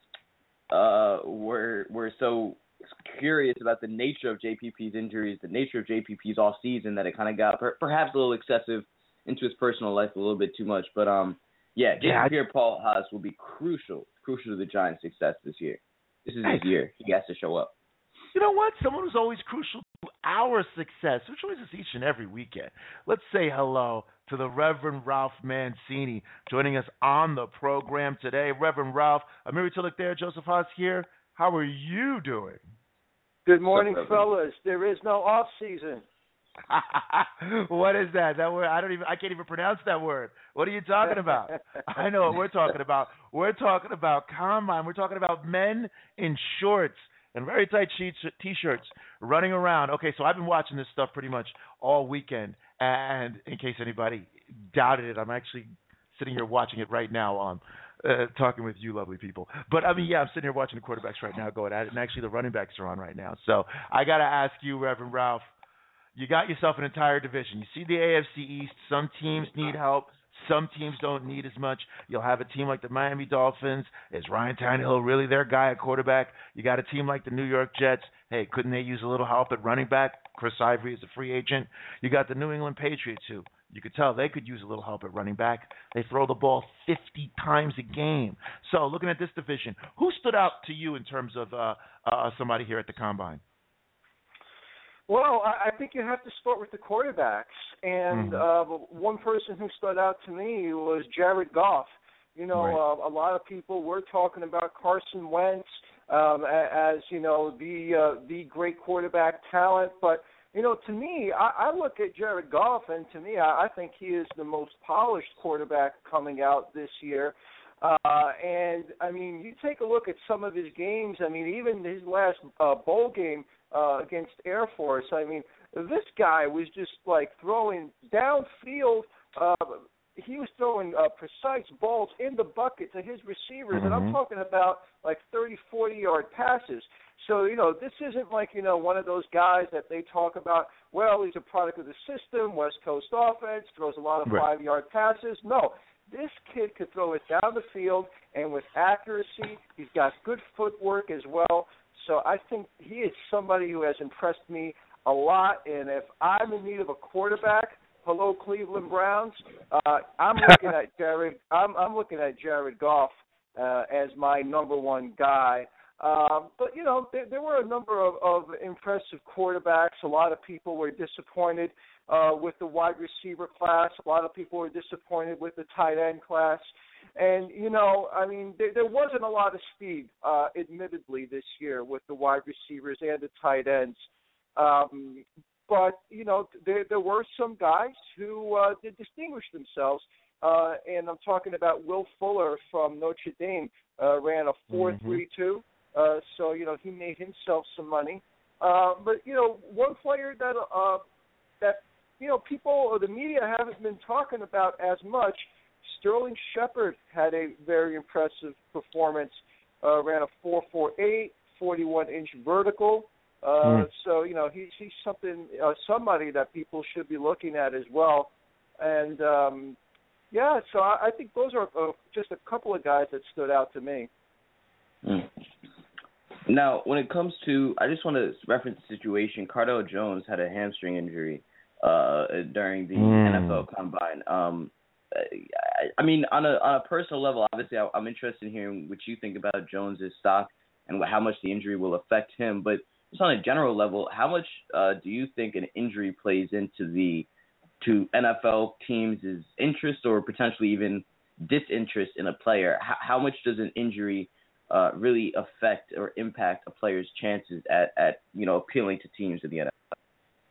uh, were were so curious about the nature of J P P's injuries, the nature of J P P's off season, that it kind of got per- perhaps a little excessive into his personal life a little bit too much. But um, yeah, J P P yeah, Pierre-Paul Haas will be crucial, crucial to the Giants' success this year. This is his year. He has to show up. You know what? Someone who's always crucial to our success, who joins us each and every weekend. Let's say hello to the Reverend Ralph Mancini, joining us on the program today. Reverend Ralph, Amiri Tillich there, Joseph Haas here. How are you doing? Good morning, up, fellas. There is no off season. What is that? That word? I don't even. I can't even pronounce that word. What are you talking about? I know what we're talking about. We're talking about combine. We're talking about men in shorts and very tight sheets, T-shirts running around. Okay, so I've been watching this stuff pretty much all weekend. And in case anybody doubted it, I'm actually sitting here watching it right now on uh, talking with you lovely people. But, I mean, yeah, I'm sitting here watching the quarterbacks right now going at it, and actually the running backs are on right now. So I got to ask you, Reverend Ralph, you got yourself an entire division. You see the A F C East. Some teams need help. Some teams don't need as much. You'll have a team like the Miami Dolphins. Is Ryan Tannehill really their guy at quarterback? You got a team like the New York Jets. Hey, couldn't they use a little help at running back? Chris Ivory is a free agent. You got the New England Patriots, who you could tell they could use a little help at running back. They throw the ball fifty times a game. So looking at this division, who stood out to you in terms of uh, uh, somebody here at the Combine? Well, I think you have to start with the quarterbacks. And mm-hmm. uh, one person who stood out to me was Jared Goff. You know, right. uh, a lot of people were talking about Carson Wentz um, as, you know, the uh, the great quarterback talent. But, you know, to me, I, I look at Jared Goff, and to me, I, I think he is the most polished quarterback coming out this year. Uh, and, I mean, you take a look at some of his games. I mean, even his last uh, bowl game uh, against Air Force, I mean, this guy was just, like, throwing downfield. Uh, he was throwing uh, precise balls in the bucket to his receivers, mm-hmm. and I'm talking about, like, thirty, forty-yard passes. So, you know, this isn't like, you know, one of those guys that they talk about, well, he's a product of the system, West Coast offense, throws a lot of right. five-yard passes. No. This kid could throw it down the field, and with accuracy, he's got good footwork as well. So I think he is somebody who has impressed me a lot. And if I'm in need of a quarterback, hello Cleveland Browns, uh, I'm looking at Jared. I'm, I'm looking at Jared Goff uh, as my number one guy. Um, but, you know, there, there were a number of, of impressive quarterbacks. A lot of people were disappointed uh, with the wide receiver class. A lot of people were disappointed with the tight end class. And, you know, I mean, there, there wasn't a lot of speed, uh, admittedly, this year with the wide receivers and the tight ends. Um, but, you know, there, there were some guys who uh, did distinguish themselves. Uh, and I'm talking about Will Fuller from Notre Dame, uh, ran a four three two. Mm-hmm. Uh, so, you know, he made himself some money. Uh, but, you know, one player that, uh, that you know, people or the media haven't been talking about as much, Sterling Shepard had a very impressive performance, uh, ran a four four eight, forty-one inch vertical. Uh, mm. So, you know, he's, he's something, uh, somebody that people should be looking at as well. And, um, yeah, so I, I think those are uh, just a couple of guys that stood out to me. Mm. Now, when it comes to, I just want to reference the situation. Cardale Jones had a hamstring injury uh, during the mm. N F L Combine. Um, I, I mean, on a on a personal level, obviously, I, I'm interested in hearing what you think about Jones's stock and how much the injury will affect him. But just on a general level, how much uh, do you think an injury plays into the to N F L teams' interest or potentially even disinterest in a player? How, how much does an injury Uh, really affect or impact a player's chances at, at you know, appealing to teams in the N F L?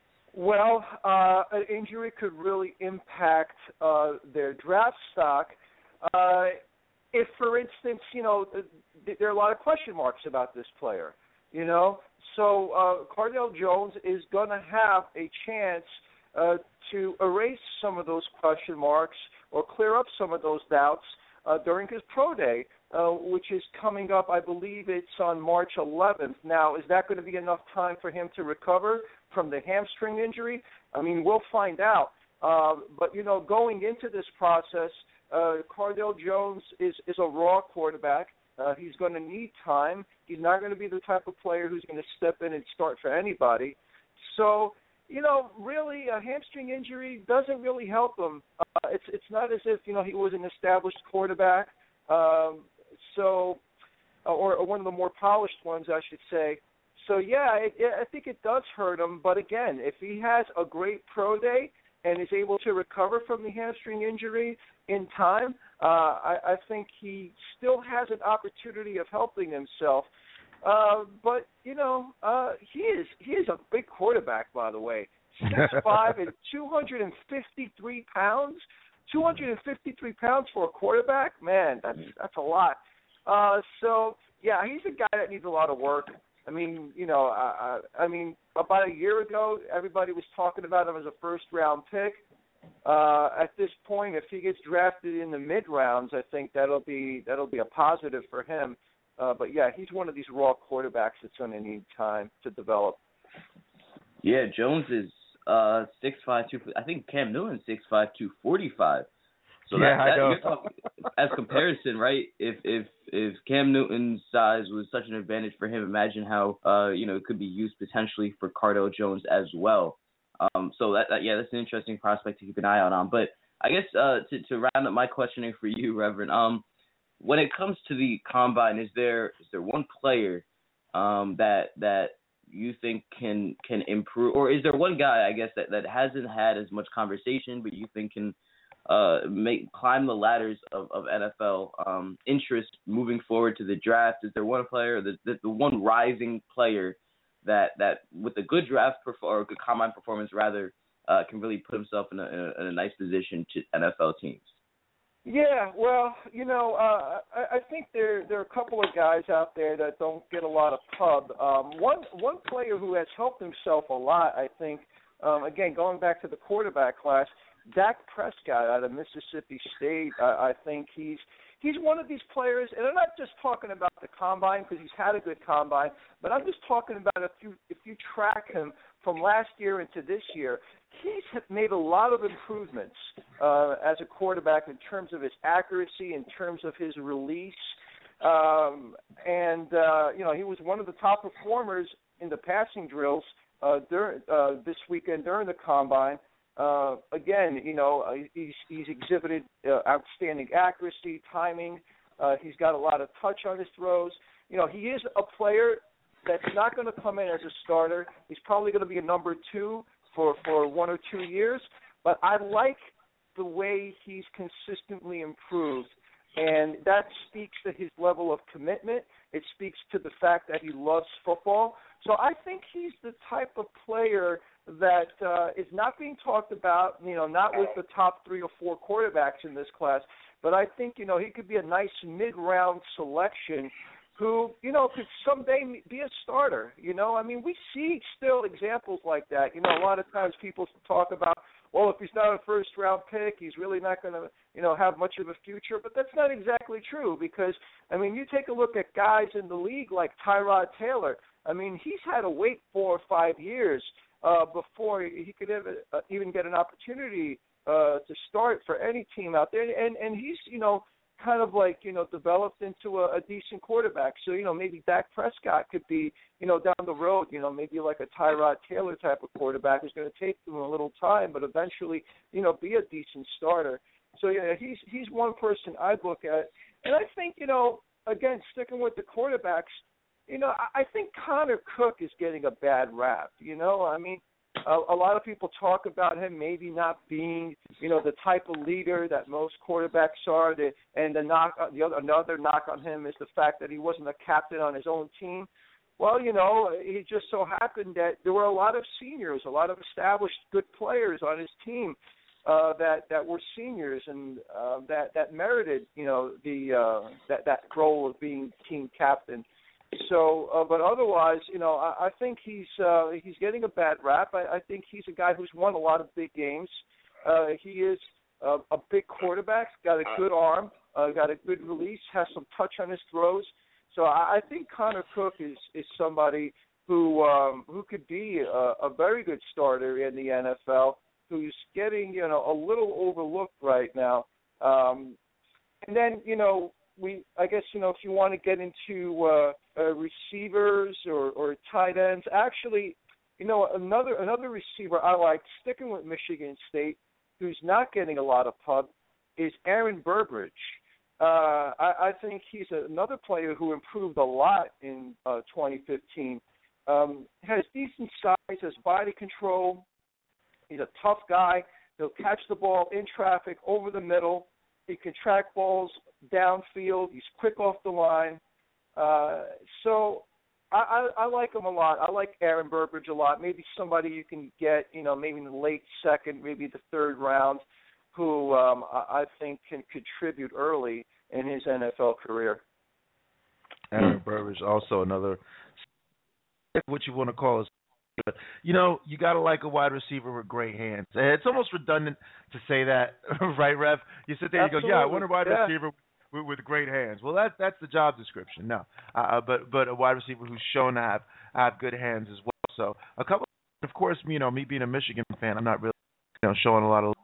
Well, uh, an injury could really impact uh, their draft stock. Uh, if, for instance, you know, th- there are a lot of question marks about this player, you know. So uh, Cardale Jones is going to have a chance uh, to erase some of those question marks or clear up some of those doubts uh, during his pro day. Uh, which is coming up, I believe it's on March eleventh. Now, is that going to be enough time for him to recover from the hamstring injury? I mean, we'll find out. Uh, but, you know, going into this process, uh, Cardale Jones is, is a raw quarterback. Uh, he's going to need time. He's not going to be the type of player who's going to step in and start for anybody. So, you know, really, a hamstring injury doesn't really help him. Uh, it's, it's not as if, you know, he was an established quarterback. Um, So, or, or one of the more polished ones, I should say. So, yeah, it, it, I think it does hurt him. But, again, if he has a great pro day and is able to recover from the hamstring injury in time, uh, I, I think he still has an opportunity of helping himself. Uh, but, you know, uh, he is he is a big quarterback, by the way. six five and two hundred fifty-three pounds. two hundred fifty-three pounds for a quarterback? Man, that's that's a lot. Uh, so, yeah, he's a guy that needs a lot of work. I mean, you know, I, I, I mean, about a year ago, everybody was talking about him as a first-round pick. Uh, at this point, if he gets drafted in the mid-rounds, I think that'll be that'll be a positive for him. Uh, but, yeah, he's one of these raw quarterbacks that's going to need time to develop. Yeah, Jones is uh, six five, two, I think Cam Newton's six five, two forty-five. So yeah, that, that, I know. You're talking, as comparison, right? If if if Cam Newton's size was such an advantage for him, imagine how uh you know it could be used potentially for Cardale Jones as well. Um, so that, that yeah, that's an interesting prospect to keep an eye out on. But I guess uh to, to round up my questioning for you, Reverend, um, when it comes to the combine, is there is there one player um that that you think can can improve, or is there one guy I guess that, that hasn't had as much conversation but you think can Uh, make climb the ladders of, of N F L um, interest moving forward to the draft? Is there one player, the, the, the one rising player that that with a good draft perfor- or a good combine performance rather uh, can really put himself in a, in a, in a nice position to N F L teams? Yeah, well, you know, uh, I, I think there there are a couple of guys out there that don't get a lot of pub. Um, one one player who has helped himself a lot, I think. Um, again, going back to the quarterback class. Dak Prescott out of Mississippi State, uh, I think he's he's one of these players, and I'm not just talking about the combine because he's had a good combine, but I'm just talking about if you if you track him from last year into this year, he's made a lot of improvements uh, as a quarterback in terms of his accuracy, in terms of his release, um, and uh, you know he was one of the top performers in the passing drills uh, during uh, this weekend during the combine. Uh, again, you know, uh, he's, he's exhibited uh, outstanding accuracy, timing. Uh, he's got a lot of touch on his throws. you know, he is a player that's not going to come in as a starter. He's probably going to be a number two for, for one or two years. But I like the way he's consistently improved. And that speaks to his level of commitment. It speaks to the fact that he loves football. So I think he's the type of player that uh, is not being talked about, you know, not with the top three or four quarterbacks in this class. But I think, you know, he could be a nice mid-round selection who, you know, could someday be a starter. You know, I mean, we see still examples like that. You know, a lot of times people talk about, well, if he's not a first-round pick, he's really not going to, you know, have much of a future. But that's not exactly true because, I mean, you take a look at guys in the league like Tyrod Taylor. I mean, he's had to wait four or five years uh, before he could ever, uh, even get an opportunity uh, to start for any team out there. And, and he's, you know, kind of like, you know, developed into a, a decent quarterback. So, you know, maybe Dak Prescott could be, you know, down the road, you know, maybe like a Tyrod Taylor type of quarterback who's going to take them a little time, but eventually, you know, be a decent starter. So, yeah, he's he's one person I'd look at. And I think, you know, again, sticking with the quarterbacks, you know, I, I think Connor Cook is getting a bad rap, you know. I mean, A, a lot of people talk about him maybe not being, you know, the type of leader that most quarterbacks are. The, and the knock, the other, another knock on him is the fact that he wasn't a captain on his own team. Well, you know, it just so happened that there were a lot of seniors, a lot of established good players on his team uh, that that were seniors and uh, that that merited, you know, the uh, that that role of being team captain. So, uh, but otherwise, you know, I, I think he's uh, he's getting a bad rap. I, I think he's a guy who's won a lot of big games. Uh, he is uh, a big quarterback, got a good arm, uh, got a good release, has some touch on his throws. So I, I think Connor Cook is, is somebody who um, who could be a, a very good starter in the N F L, who's getting, you know, a little overlooked right now. Um, and then, you know, we I guess, you know, if you want to get into uh, uh, receivers or, or tight ends, actually, you know, another another receiver I like, sticking with Michigan State, who's not getting a lot of pub, is Aaron Burbridge. Uh, I, I think he's another player who improved a lot in uh, twenty fifteen. Um, has decent size, has body control. He's a tough guy. He'll catch the ball in traffic, over the middle. He can track balls downfield. He's quick off the line. Uh, so I, I, I like him a lot. I like Aaron Burbridge a lot. Maybe somebody you can get, you know, maybe in the late second, maybe the third round, who um, I think can contribute early in his N F L career. Aaron Burbridge, also another, what you want to call us. You know, you got to like a wide receiver with great hands. It's almost redundant to say that, right, Rev? You sit there and you go, yeah, I want a wide yeah. receiver with, with great hands. Well, that, that's the job description. No, uh, but but a wide receiver who's shown to have, have good hands as well. So a couple, of course, you know, me being a Michigan fan, I'm not really, you know, showing a lot of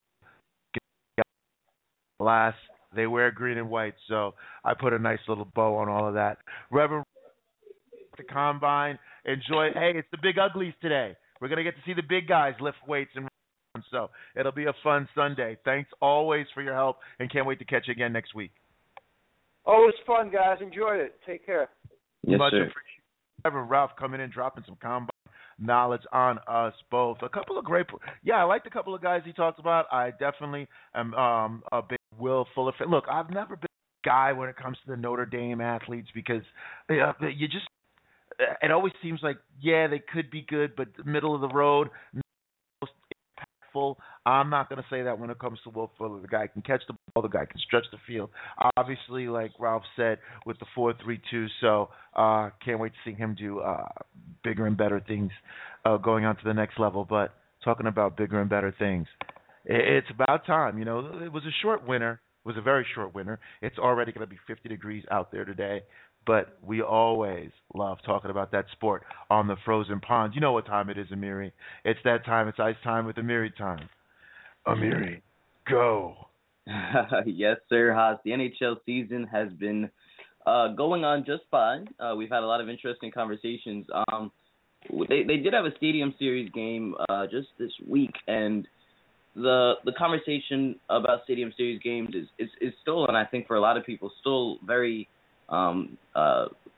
glass. They wear green and white, so I put a nice little bow on all of that. Reverend, the combine, enjoy. Hey, it's the big uglies today. We're gonna get to see the big guys lift weights and run, so it'll be a fun Sunday. Thanks always for your help, and can't wait to catch you again next week. Always fun, guys. Enjoyed it. Take care. Yes, Much sir. appreciated. Reverend Ralph coming in, dropping some combine knowledge on us both. A couple of great, yeah, I liked a couple of guys he talked about. I definitely am um, a big Will Fuller fan. Look, I've never been a guy when it comes to the Notre Dame athletes because uh, you just, it always seems like, yeah, they could be good, but middle of the road, most impactful. I'm not going to say that when it comes to Will Fuller. The guy can catch the ball, the guy can stretch the field. Obviously, like Ralph said, with the four three two, so uh, can't wait to see him do uh, bigger and better things uh, going on to the next level. But talking about bigger and better things, it's about time. You know, it was a short winter. It was a very short winter. It's already going to be fifty degrees out there today. But we always love talking about that sport on the frozen pond. You know what time it is, Amiri. It's that time. It's ice time with Amiri time. Amiri, go. Yes, sir, Haas. The N H L season has been uh, going on just fine. Uh, we've had a lot of interesting conversations. Um, they, they did have a Stadium Series game uh, just this week, and the the conversation about Stadium Series games is, is, is still, and I think for a lot of people, still very um, uh,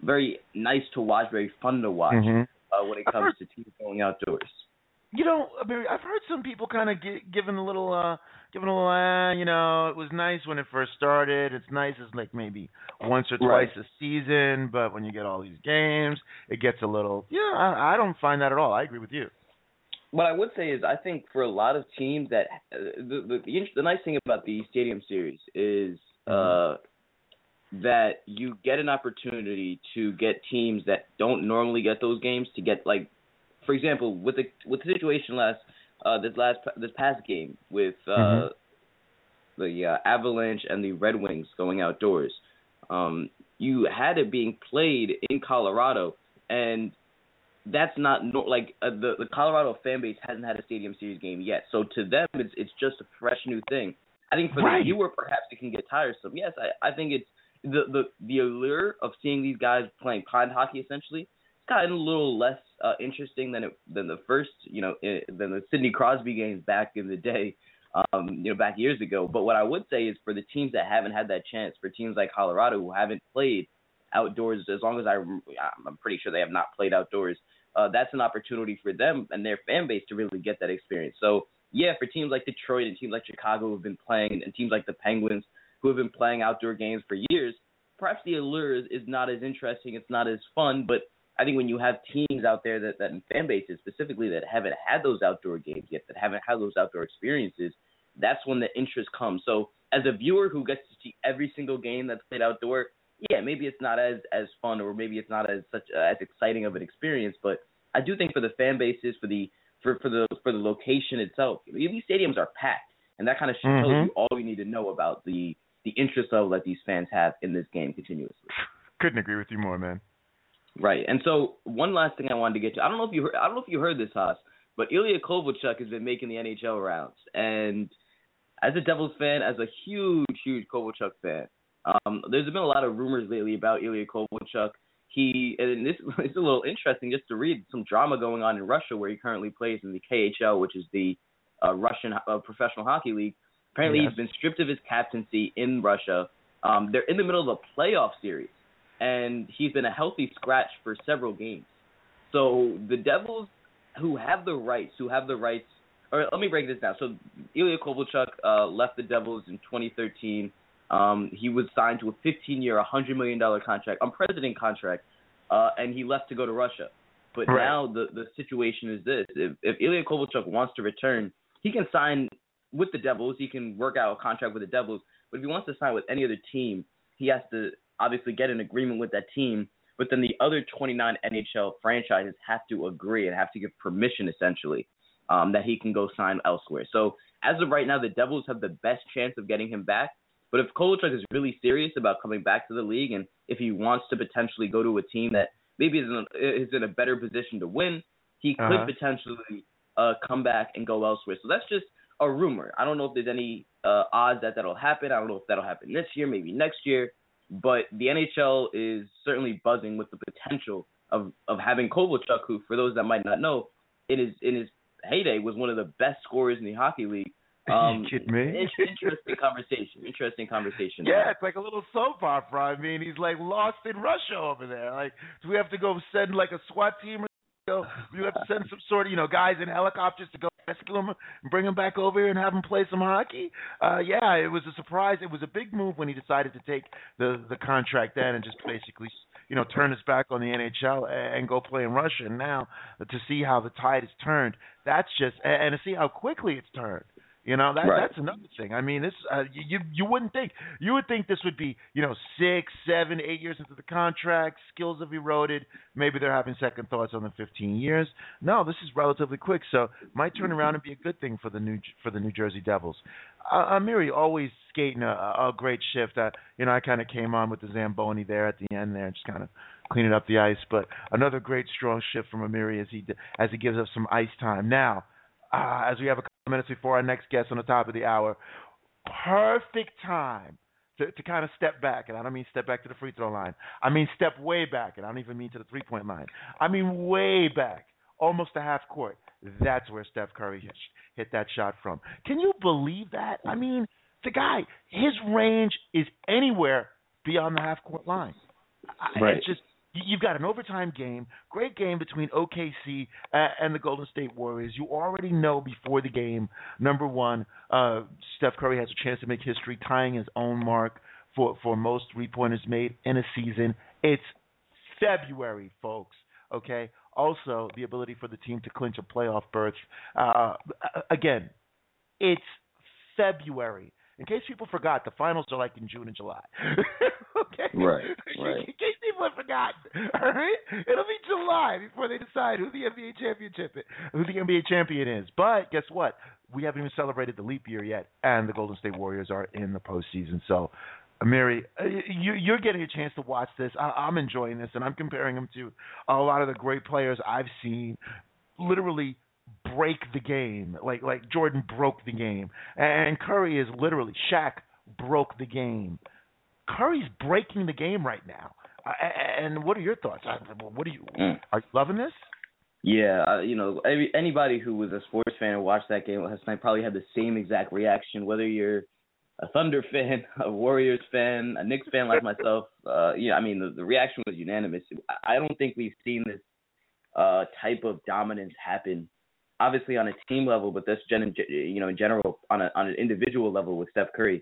very nice to watch, very fun to watch mm-hmm. uh, when it comes heard, to teams going outdoors. You know, I've heard some people kind of giving a little, uh, giving a little, uh, you know, it was nice when it first started. It's nice as like maybe once or twice right. a season, but when you get all these games, it gets a little. Yeah, I, I don't find that at all. I agree with you. What I would say is, I think for a lot of teams that uh, the, the the the nice thing about the Stadium Series is uh, that you get an opportunity to get teams that don't normally get those games to get, like, for example, with the with the situation last uh, this last this past game with uh, mm-hmm. the uh, Avalanche and the Red Wings going outdoors, um, you had it being played in Colorado, and that's not no, like uh, the the Colorado fan base hasn't had a Stadium Series game yet, so to them it's it's just a fresh new thing. I think for right. the viewer, perhaps it can get tiresome. Yes, I, I think it's the, the the allure of seeing these guys playing pond hockey essentially. It's gotten a little less uh, interesting than it than the first, you know, than the Sidney Crosby games back in the day, um, you know, back years ago. But what I would say is for the teams that haven't had that chance, for teams like Colorado who haven't played outdoors, as long as I, I'm pretty sure they have not played outdoors, uh, that's an opportunity for them and their fan base to really get that experience. So, yeah, for teams like Detroit and teams like Chicago who have been playing, and teams like the Penguins who have been playing outdoor games for years, perhaps the allure is, is not as interesting, it's not as fun, but I think when you have teams out there that, that in fan bases specifically that haven't had those outdoor games yet, that haven't had those outdoor experiences, that's when the interest comes. So as a viewer who gets to see every single game that's played outdoor, yeah, maybe it's not as, as fun, or maybe it's not as such uh, as exciting of an experience. But I do think for the fan bases, for the for, for the for the location itself, these stadiums are packed, and that kind of mm-hmm. tells you all you need to know about the the interest level that these fans have in this game continuously. Couldn't agree with you more, man. Right, and so one last thing I wanted to get to. I don't know if you heard, I don't know if you heard this, Haas, but Ilya Kovalchuk has been making the N H L rounds, and as a Devils fan, as a huge, huge Kovalchuk fan, um, there's been a lot of rumors lately about Ilya Kovalchuk. He and this it's a little interesting just to read some drama going on in Russia, where he currently plays in the K H L, which is the uh, Russian uh, professional hockey league. Apparently, yes. he's been stripped of his captaincy in Russia. Um, they're in the middle of a playoff series, and he's been a healthy scratch for several games. So the Devils, who have the rights, who have the rights, or let me break this down. So Ilya Kovalchuk uh, left the Devils in twenty thirteen. Um, he was signed to a fifteen-year, one hundred million dollars contract, unprecedented contract, uh, and he left to go to Russia. But right. now the, the situation is this. If, if Ilya Kovalchuk wants to return, he can sign with the Devils. He can work out a contract with the Devils. But if he wants to sign with any other team, he has to obviously get an agreement with that team. But then the other twenty-nine N H L franchises have to agree and have to give permission, essentially, um, that he can go sign elsewhere. So as of right now, the Devils have the best chance of getting him back. But if Kovalchuk is really serious about coming back to the league, and if he wants to potentially go to a team that maybe is in a, is in a better position to win, he could uh-huh. potentially uh, come back and go elsewhere. So that's just a rumor. I don't know if there's any uh, odds that that'll happen. I don't know if that'll happen this year, maybe next year. But the N H L is certainly buzzing with the potential of, of having Kovalchuk, who, for those that might not know, in his in his heyday was one of the best scorers in the hockey league. Um, you kidding me? Interesting conversation. Interesting conversation. Yeah, it's like a little soap opera. I mean, he's like lost in Russia over there. Like, do we have to go send like a SWAT team or go? Do we have to send some sort of, you know, guys in helicopters to go rescue him and bring him back over here and have him play some hockey? Uh, yeah, it was a surprise. It was a big move when he decided to take the the contract then and just basically, you know, turn his back on the N H L and go play in Russia. And now to see how the tide has turned, that's just, and to see how quickly it's turned. You know, that right. that's another thing. I mean, this uh, you you wouldn't think. You would think this would be, you know, six, seven, eight years into the contract, skills have eroded. Maybe they're having second thoughts on the fifteen years. No, this is relatively quick, so might turn around and be a good thing for the New for the New Jersey Devils. Uh, Amiri always skating a, a great shift. Uh, you know, I kind of came on with the Zamboni there at the end there, just kind of cleaning up the ice. But another great strong shift from Amiri as he as he gives us some ice time. Now, uh, as we have a minutes before our next guest on the top of the hour, perfect time to, to kind of step back, and I don't mean step back to the free throw line. I mean step way back, and I don't even mean to the three-point line. I mean way back, almost a half court. That's where Steph Curry hit, hit that shot from. Can you believe that? I mean, the guy, his range is anywhere beyond the half court line. Right. It's just you've got an overtime game, great game between O K C uh, and the Golden State Warriors. You already know before the game, number one, uh, Steph Curry has a chance to make history, tying his own mark for, for most three-pointers made in a season. It's February, folks, okay? Also, the ability for the team to clinch a playoff berth. Uh, again, it's February. In case people forgot, the finals are like in June and July. Okay? Right, right. In case people have forgotten, all right? It'll be July before they decide who the N B A championship is, who the N B A champion is. But guess what? We haven't even celebrated the leap year yet, and the Golden State Warriors are in the postseason. So, Amiri, you, you're getting a chance to watch this. I, I'm enjoying this, and I'm comparing them to a lot of the great players I've seen literally break the game, like like Jordan broke the game, and Curry is literally Shaq broke the game. Curry's breaking the game right now. Uh, and what are your thoughts? What are you mm. are you loving this? Yeah, uh, you know, every, anybody who was a sports fan and watched that game last night probably had the same exact reaction. Whether you're a Thunder fan, a Warriors fan, a Knicks fan like myself, uh, yeah, I mean the, the reaction was unanimous. I don't think we've seen this uh, type of dominance happen. Obviously on a team level, but this gen, you know, in general, on a on an individual level with Steph Curry,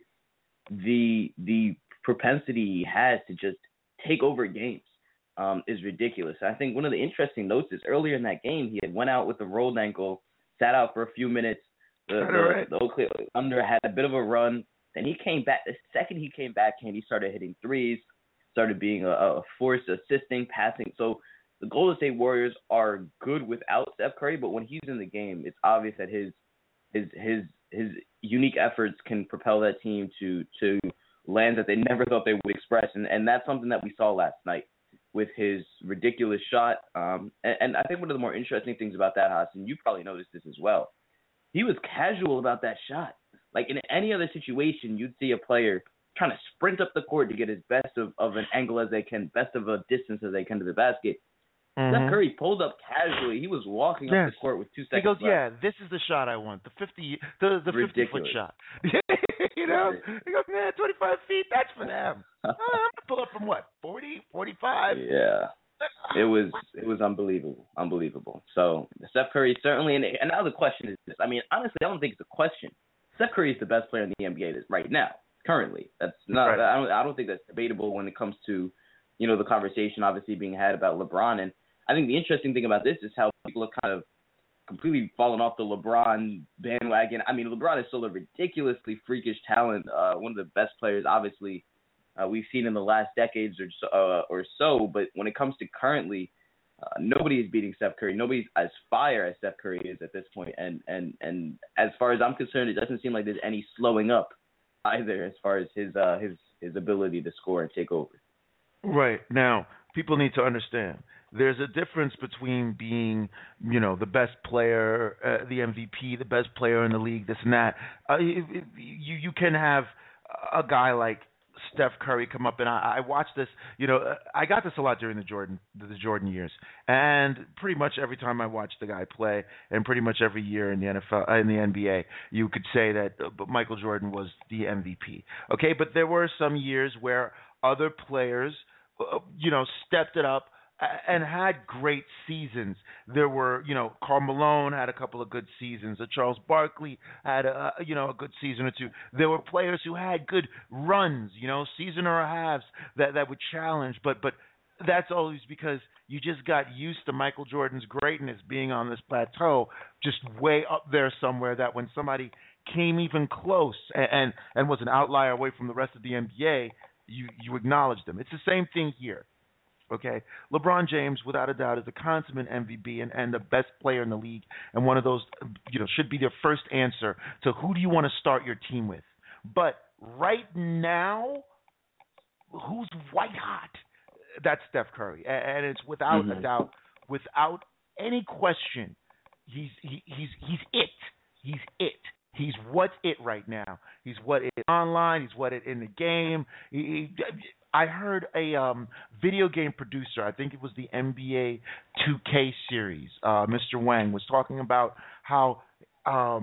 the the propensity he has to just take over games um, is ridiculous. I think one of the interesting notes is earlier in that game, he had went out with a rolled ankle, sat out for a few minutes. The, right. the, the Oakley Thunder had a bit of a run. Then he came back. The second he came back, and he started hitting threes, started being a, a force, assisting, passing. So the Golden State Warriors are good without Steph Curry, but when he's in the game, it's obvious that his his his his unique efforts can propel that team to to lands that they never thought they would express, and, and that's something that we saw last night with his ridiculous shot. Um, and, and I think one of the more interesting things about that, Hassan, you probably noticed this as well, he was casual about that shot. Like in any other situation, you'd see a player trying to sprint up the court to get as best of, of an angle as they can, best of a distance as they can to the basket. Mm-hmm. Steph Curry pulled up casually. He was walking yes. up the court with two seconds He goes, left. yeah, this is the shot I want, the fifty, the the fifty foot shot. You know, he goes, man, twenty-five feet, that's for them. oh, I'm gonna pull up from what, forty, forty-five? Yeah, it was it was unbelievable, unbelievable. So Steph Curry certainly, and, and now the question is this. I mean, honestly, I don't think it's a question. Steph Curry is the best player in the N B A right now, currently. That's not. Right. I don't. I don't think that's debatable when it comes to, you know, the conversation obviously being had about LeBron. And I think the interesting thing about this is how people have kind of completely fallen off the LeBron bandwagon. I mean, LeBron is still a ridiculously freakish talent, uh, one of the best players, obviously, uh, we've seen in the last decades or so, uh, or so. But when it comes to currently, uh, nobody is beating Steph Curry. Nobody's as fire as Steph Curry is at this point. And, and, and as far as I'm concerned, it doesn't seem like there's any slowing up either as far as his uh, his his ability to score and take over. Right. Now, people need to understand there's a difference between being, you know, the best player, uh, the M V P, the best player in the league, this and that. Uh, you, you can have a guy like Steph Curry come up, and I, I watched this, you know, I got this a lot during the Jordan the Jordan years, and pretty much every time I watched the guy play, and pretty much every year in the N F L, in the N B A, you could say that uh, Michael Jordan was the M V P. Okay, but there were some years where other players, uh, you know, stepped it up and had great seasons. There were, you know, Karl Malone had a couple of good seasons. Charles Barkley had, a, you know, a good season or two. There were players who had good runs, you know, season or halves that, that would challenge. But but that's always because you just got used to Michael Jordan's greatness being on this plateau, just way up there somewhere, that when somebody came even close and, and, and was an outlier away from the rest of the N B A, you, you acknowledged them. It's the same thing here. Okay, LeBron James, without a doubt, is a consummate M V P and, and the best player in the league, and one of those, you know, should be their first answer to who do you want to start your team with. But right now, who's white hot? That's Steph Curry, and it's without mm-hmm. a doubt, without any question, he's he, he's he's it. He's it. He's what's it right now. He's what it online. He's what it in the game. He, he, I heard a um, video game producer, I think it was the N B A two K series, uh, Mister Wang, was talking about how um,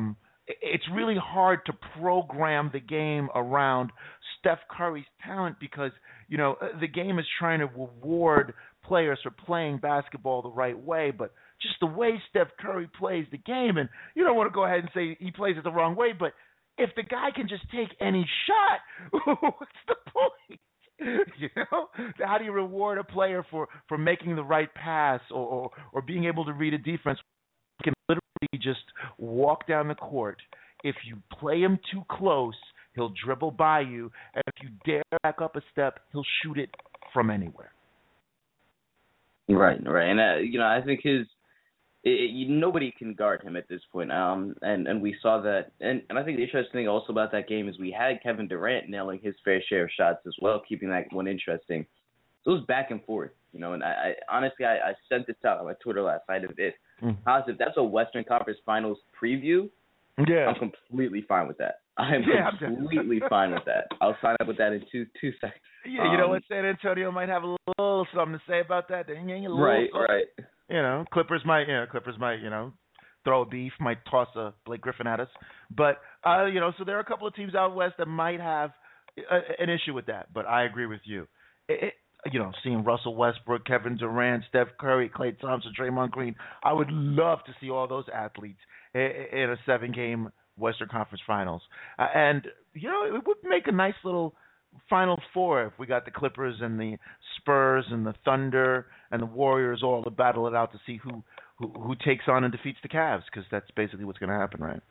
it's really hard to program the game around Steph Curry's talent because, you know, the game is trying to reward players for playing basketball the right way, but just the way Steph Curry plays the game, and you don't want to go ahead and say he plays it the wrong way, but if the guy can just take any shot, what's the point? You know, how do you reward a player for, for making the right pass or, or, or being able to read a defense? He can literally just walk down the court. If you play him too close, he'll dribble by you, and if you dare back up a step, he'll shoot it from anywhere. Right, right, and uh, you know, I think his it, it, nobody can guard him at this point. Um, and, and we saw that, and, and I think the interesting thing also about that game is we had Kevin Durant nailing his fair share of shots as well, keeping that one interesting. So it was back and forth, you know. And I, I honestly, I, I sent this out on my Twitter last night. If it, mm. if that's a Western Conference Finals preview, yeah, I'm completely fine with that. I'm yeah, completely fine with that. I'll sign up with that in two two seconds. Yeah, you um, know what? San Antonio might have a little something to say about that. Right, right. You know, Clippers might, you know, Clippers might, you know, throw a beef, might toss a Blake Griffin at us. But, uh, you know, so there are a couple of teams out west that might have a, an issue with that. But I agree with you. It, it, you know, seeing Russell Westbrook, Kevin Durant, Steph Curry, Klay Thompson, Draymond Green, I would love to see all those athletes in, in a seven-game Western Conference Finals. Uh, and, you know, it would make a nice little Final Four if we got the Clippers and the Spurs and the Thunder and the Warriors all to battle it out to see who, who, who takes on and defeats the Cavs, because that's basically what's going to happen, right?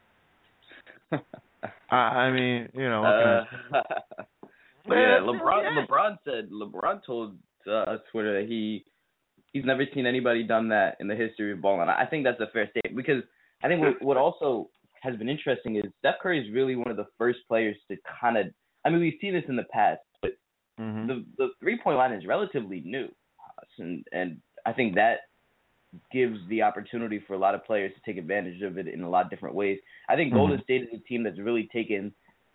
I, I mean, you know. Uh, I... yeah, LeBron. Yeah. LeBron said. LeBron told uh, Twitter that he he's never seen anybody done that in the history of ball, and I think that's a fair statement, because I think what, what also has been interesting is Steph Curry is really one of the first players to kind of. I mean, we've seen this in the past, but mm-hmm. the the three-point line is relatively new, and and I think that gives the opportunity for a lot of players to take advantage of it in a lot of different ways. I think mm-hmm. Golden State is a team that's really taken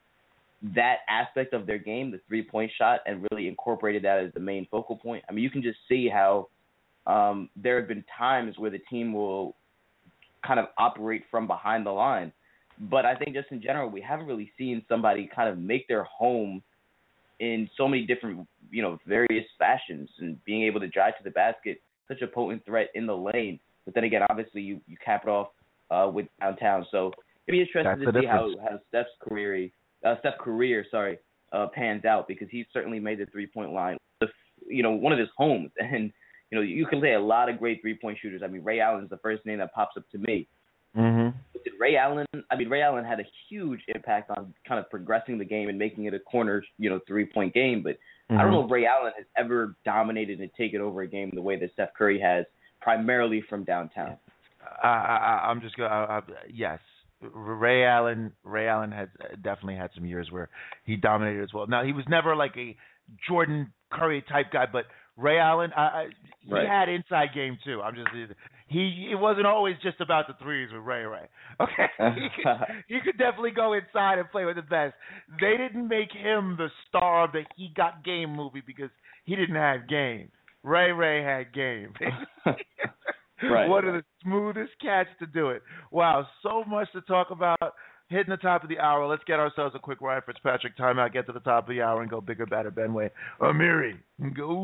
that aspect of their game, the three-point shot, and really incorporated that as the main focal point. I mean, you can just see how um, there have been times where the team will kind of operate from behind the line. But I think just in general, we haven't really seen somebody kind of make their home in so many different, you know, various fashions, and being able to drive to the basket, such a potent threat in the lane. But then again, obviously, you, you cap it off uh, with downtown. So it'd be interesting That's to see how, how Steph's career, uh, Steph career, sorry, uh, pans out, because he's certainly made the three-point line, you know, one of his homes. And, you know, you can say a lot of great three-point shooters. I mean, Ray Allen's the first name that pops up to me. Mm-hmm. Did Ray Allen? I mean, Ray Allen had a huge impact on kind of progressing the game and making it a corner, you know, three-point game. But mm-hmm. I don't know if Ray Allen has ever dominated and taken over a game the way that Steph Curry has, primarily from downtown. I, I, I'm just going. Yes, Ray Allen. Ray Allen has definitely had some years where he dominated as well. Now, he was never like a Jordan Curry type guy, but Ray Allen, uh, he right. had inside game too. I'm just he. It wasn't always just about the threes with Ray Ray. Okay, he, could, he could definitely go inside and play with the best. They didn't make him the star of the He Got Game movie because he didn't have game. Ray Ray had game. Right. One of the smoothest cats to do it. Wow, so much to talk about. Hitting the top of the hour. Let's get ourselves a quick Ryan Fitzpatrick timeout, get to the top of the hour, and go bigger, better, Benway. Amiri, go.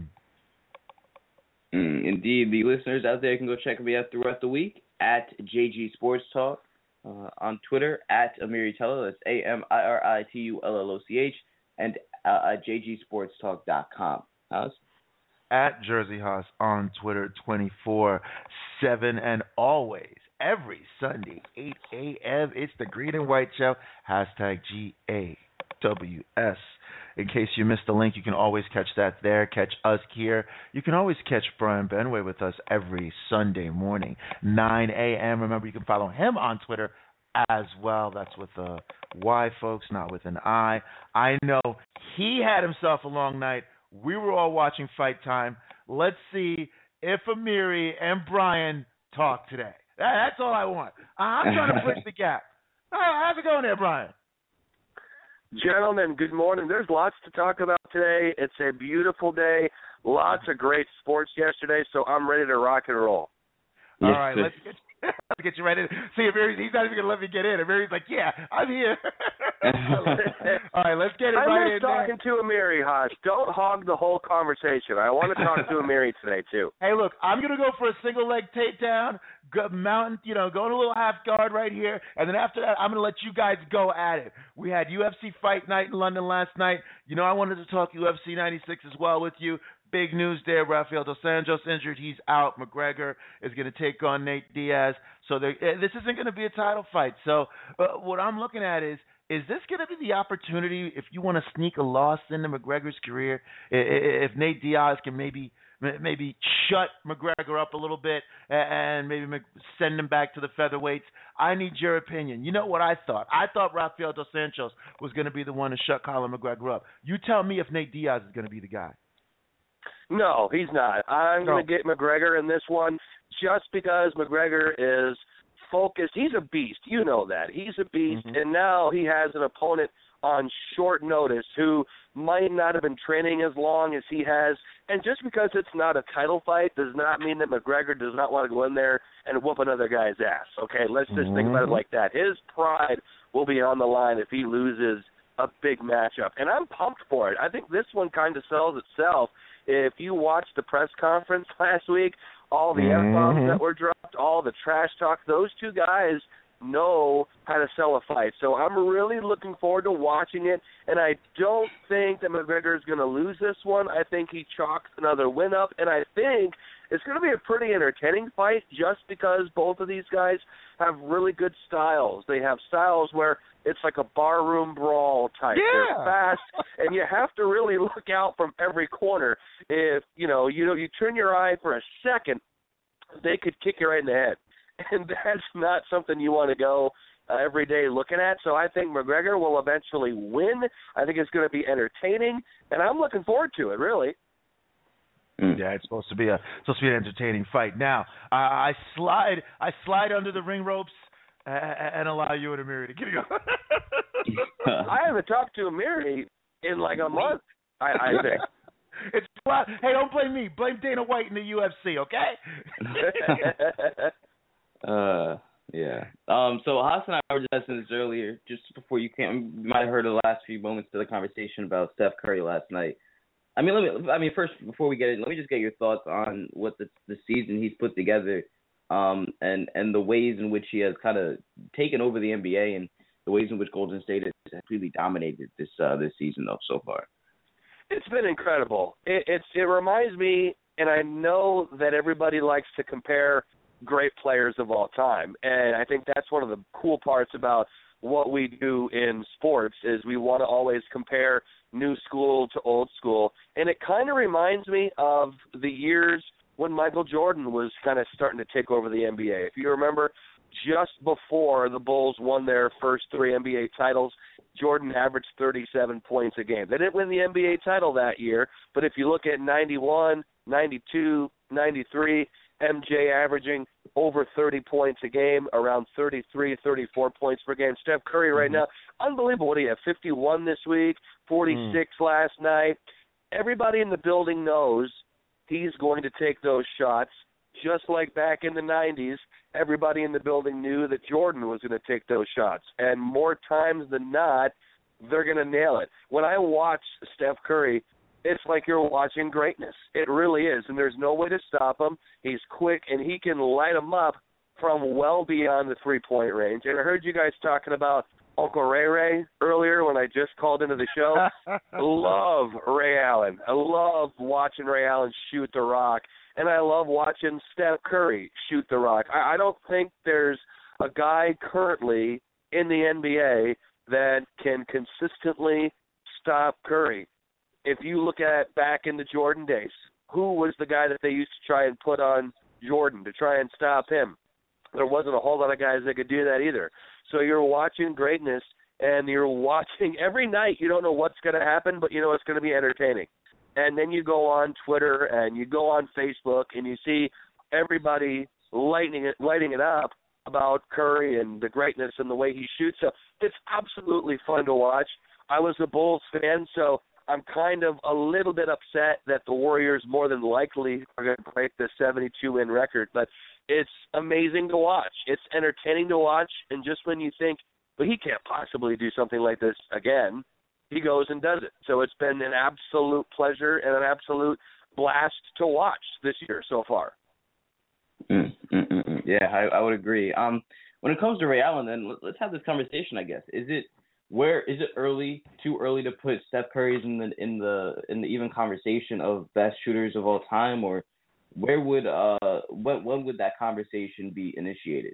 Mm, indeed. The listeners out there can go check me out throughout the week at J G Sports Talk, uh, on Twitter at Amiri Tello. That's A M I R I T U L L O C H, and uh, at J G Sports Talk dot com. House? At Jersey House on Twitter twenty-four seven, and always. Every Sunday, eight a.m., it's the Green and White Show, hashtag G A W S. In case you missed the link, you can always catch that there. Catch us here. You can always catch Brian Benway with us every Sunday morning, nine a.m. Remember, you can follow him on Twitter as well. That's with a Y, folks, not with an I. I know he had himself a long night. We were all watching Fight Time. Let's see if Amiri and Brian talk today. That's all I want. I'm trying to bridge the gap. How's it going there, Brian? Gentlemen, good morning. There's lots to talk about today. It's a beautiful day. Lots of great sports yesterday, so I'm ready to rock and roll. All right, let's get, Let's get you right in. See, Mary's, he's not even going to let me get in. And Mary's like, yeah, I'm here. All right, let's get it I right miss in talking there. to Amiri, Haas. Don't hog the whole conversation. I want to talk to Amiri today, too. Hey, look, I'm going to go for a single leg takedown, go, mountain, you know, going a little half guard right here, and then after that, I'm going to let you guys go at it. We had U F C Fight Night in London last night. You know, I wanted to talk U F C ninety-six as well with you. Big news there. Rafael dos Anjos injured. He's out. McGregor is going to take on Nate Diaz. So this isn't going to be a title fight. So uh, what I'm looking at is, is this going to be the opportunity if you want to sneak a loss into McGregor's career? If Nate Diaz can maybe maybe shut McGregor up a little bit and maybe send him back to the featherweights. I need your opinion. You know what I thought? I thought Rafael dos Anjos was going to be the one to shut Conor McGregor up. You tell me if Nate Diaz is going to be the guy. No, he's not. I'm No. going to get McGregor in this one just because McGregor is focused. He's a beast. You know that. He's a beast, Mm-hmm. and now he has an opponent on short notice who might not have been training as long as he has. And just because it's not a title fight does not mean that McGregor does not want to go in there and whoop another guy's ass. Okay, let's just think about it like that. His pride will be on the line if he loses a big matchup. And I'm pumped for it. I think this one kind of sells itself. If you watched the press conference last week, all the Mm-hmm. F-bombs that were dropped, all the trash talk, those two guys know how to sell a fight. So I'm really looking forward to watching it, and I don't think that McGregor is going to lose this one. I think he chalks another win up, and I think it's going to be a pretty entertaining fight just because both of these guys have really good styles. They have styles where it's like a barroom brawl type. Yeah. They're fast, and you have to really look out from every corner. If, you know, you know, you turn your eye for a second, they could kick you right in the head. And that's not something you want to go uh, every day looking at. So I think McGregor will eventually win. I think it's going to be entertaining, and I'm looking forward to it, really. Yeah, it's supposed to be a supposed to be an entertaining fight. Now, uh, I slide I slide under the ring ropes uh, and allow you and Amiri to get you. I haven't talked to Amiri in like a month, I, I think. It's hey, don't blame me. Blame Dana White in the U F C, okay? Uh, yeah. Um. So Haas and I were discussing this earlier, just before you came. You might have heard the last few moments of the conversation about Steph Curry last night. I mean, let me. I mean, first before we get in, let me just get your thoughts on what the the season he's put together, um, and and the ways in which he has kind of taken over the N B A and the ways in which Golden State has really dominated this uh, this season though so far. It's been incredible. It, it's it reminds me, and I know that everybody likes to compare great players of all time, and I think that's one of the cool parts about what we do in sports is we want to always compare new school to old school, and it kind of reminds me of the years when Michael Jordan was kind of starting to take over the N B A. If you remember, just before the Bulls won their first three N B A titles, Jordan averaged thirty-seven points a game. They didn't win the N B A title that year, but if you look at ninety-one, ninety-two, ninety-three, M J averaging over thirty points a game, around thirty-three, thirty-four points per game. Steph Curry right now, unbelievable. What do you have, fifty-one this week, forty-six mm. last night? Everybody in the building knows he's going to take those shots, just like back in the nineties. Everybody in the building knew that Jordan was going to take those shots, and more times than not, they're going to nail it. When I watch Steph Curry, it's like you're watching greatness. It really is, and there's no way to stop him. He's quick, and he can light them up from well beyond the three-point range. And I heard you guys talking about Uncle Ray Ray earlier when I just called into the show. I love Ray Allen. I love watching Ray Allen shoot the rock, and I love watching Steph Curry shoot the rock. I, I don't think there's a guy currently in the N B A that can consistently stop Curry. If you look at back in the Jordan days, who was the guy that they used to try and put on Jordan to try and stop him? There wasn't a whole lot of guys that could do that either. So you're watching greatness, and you're watching every night. You don't know what's going to happen, but you know it's going to be entertaining. And then you go on Twitter and you go on Facebook, and you see everybody lighting it, lighting it up about Curry and the greatness and the way he shoots. So it's absolutely fun to watch. I was a Bulls fan, so I'm kind of a little bit upset that the Warriors more than likely are going to break the seventy-two win record. But it's amazing to watch. It's entertaining to watch, and just when you think, but he can't possibly do something like this again, he goes and does it. So it's been an absolute pleasure and an absolute blast to watch this year so far. Mm, mm, mm, mm. Yeah, I, I would agree. Um, when it comes to Ray Allen, then let's have this conversation. I guess is it where is it early, too early to put Steph Curry's in the in the in the even conversation of best shooters of all time, or where would uh when when would that conversation be initiated?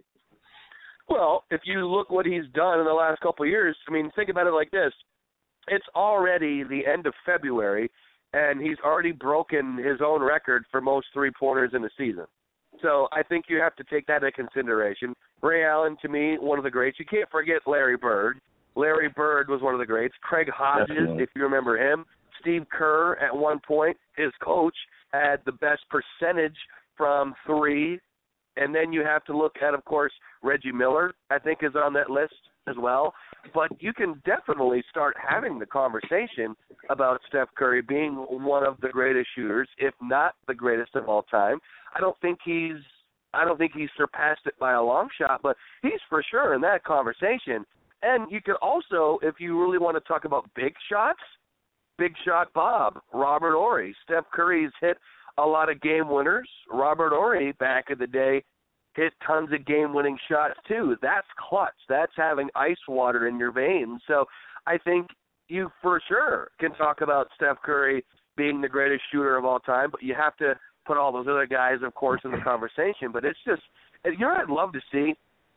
Well, if you look what he's done in the last couple of years, I mean, think about it like this: it's already the end of February, and he's already broken his own record for most three-pointers in the season. So I think you have to take that into consideration. Ray Allen, to me, one of the greats. You can't forget Larry Bird. Larry Bird was one of the greats. Craig Hodges, Definitely. If you remember him. Steve Kerr, at one point, his coach, had the best percentage from three. And then you have to look at, of course, Reggie Miller, I think, is on that list as well. But you can definitely start having the conversation about Steph Curry being one of the greatest shooters, if not the greatest of all time. I don't think he's I don't think he's surpassed it by a long shot, but he's for sure in that conversation. And you could also, if you really want to talk about big shots, Big Shot Bob, Robert Horry. Steph Curry's hit a lot of game winners. Robert Horry, back in the day, hit tons of game-winning shots too. That's clutch. That's having ice water in your veins. So I think you for sure can talk about Steph Curry being the greatest shooter of all time, but you have to put all those other guys, of course, in the conversation. But it's just, you know what I'd love to see?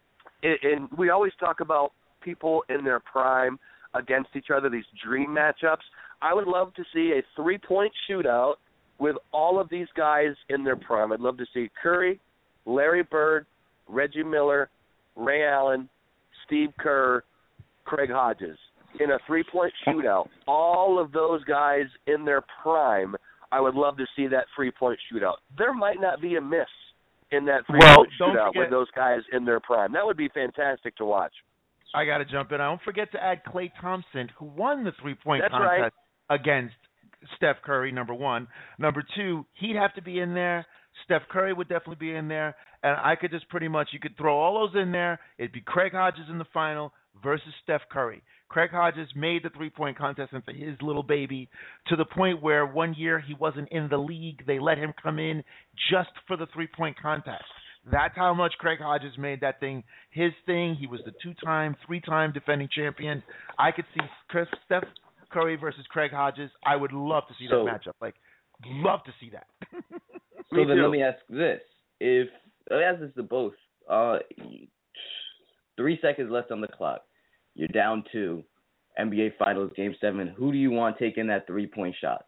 And we always talk about people in their prime against each other, these dream matchups. I would love to see a three-point shootout with all of these guys in their prime. I'd love to see Curry, Larry Bird, Reggie Miller, Ray Allen, Steve Kerr, Craig Hodges in a three-point shootout. All of those guys in their prime, I would love to see that three-point shootout. There might not be a miss in that three-point well, shootout forget, with those guys in their prime. That would be fantastic to watch. I got to jump in. I don't forget to add Klay Thompson, who won the three-point That's contest right. against Steph Curry, number one. Number two, he'd have to be in there. Steph Curry would definitely be in there. And I could just pretty much, you could throw all those in there. It'd be Craig Hodges in the final versus Steph Curry. Craig Hodges made the three-point contest into his little baby to the point where one year he wasn't in the league. They let him come in just for the three-point contest. That's how much Craig Hodges made that thing his thing. He was the two-time, three-time defending champion. I could see Chris, Steph Curry versus Craig Hodges. I would love to see so, that matchup. Like, love to see that. So then let me ask this. If let me ask this to both. Uh, three seconds left on the clock. You're down two. N B A Finals, Game seven. Who do you want taking that three-point shot?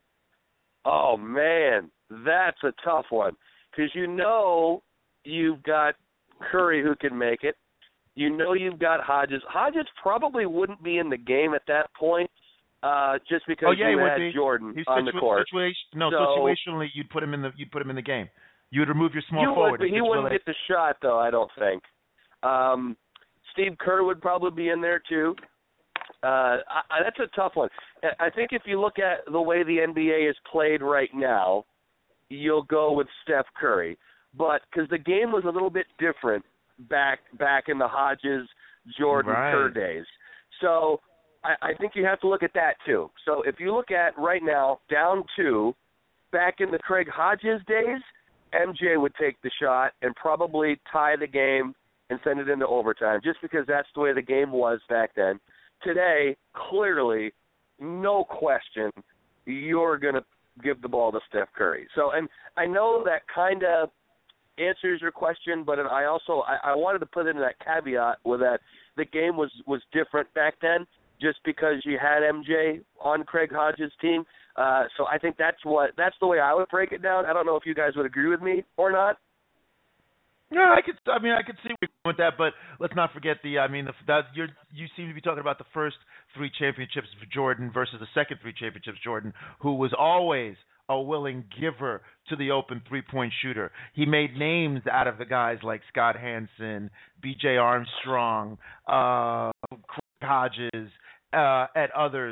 Oh, man. That's a tough one. Because you know you've got Curry who can make it. You know you've got Hodges. Hodges probably wouldn't be in the game at that point uh, just because oh, yeah, you had be. Jordan He's on situa- the court. Situation, no, so, situationally, you'd put him in the you'd put him in the game. You would remove your small you forward. Would, he wouldn't get the shot, though, I don't think. Um, Steve Kerr would probably be in there, too. Uh, I, that's a tough one. I think if you look at the way the N B A is played right now, you'll go with Steph Curry. But because the game was a little bit different back back in the Hodges, Jordan, right. Kerr days. So I, I think you have to look at that, too. So if you look at right now, down two, back in the Craig Hodges days, M J would take the shot and probably tie the game and send it into overtime, just because that's the way the game was back then. Today, clearly, no question, you're going to give the ball to Steph Curry. So, and I know that kind of answers your question, but I also I, I wanted to put in that caveat with that the game was, was different back then, just because you had M J on Craig Hodges' team. Uh, so I think that's what that's the way I would break it down. I don't know if you guys would agree with me or not. Yeah, I could. I mean, I could see with that, but let's not forget the. I mean, the, that you're you seem to be talking about the first three championships for Jordan versus the second three championships Jordan, who was always a willing giver to the open three-point shooter. He made names out of the guys like Scott Hansen, B J Armstrong, uh, Craig Hodges, uh, and others.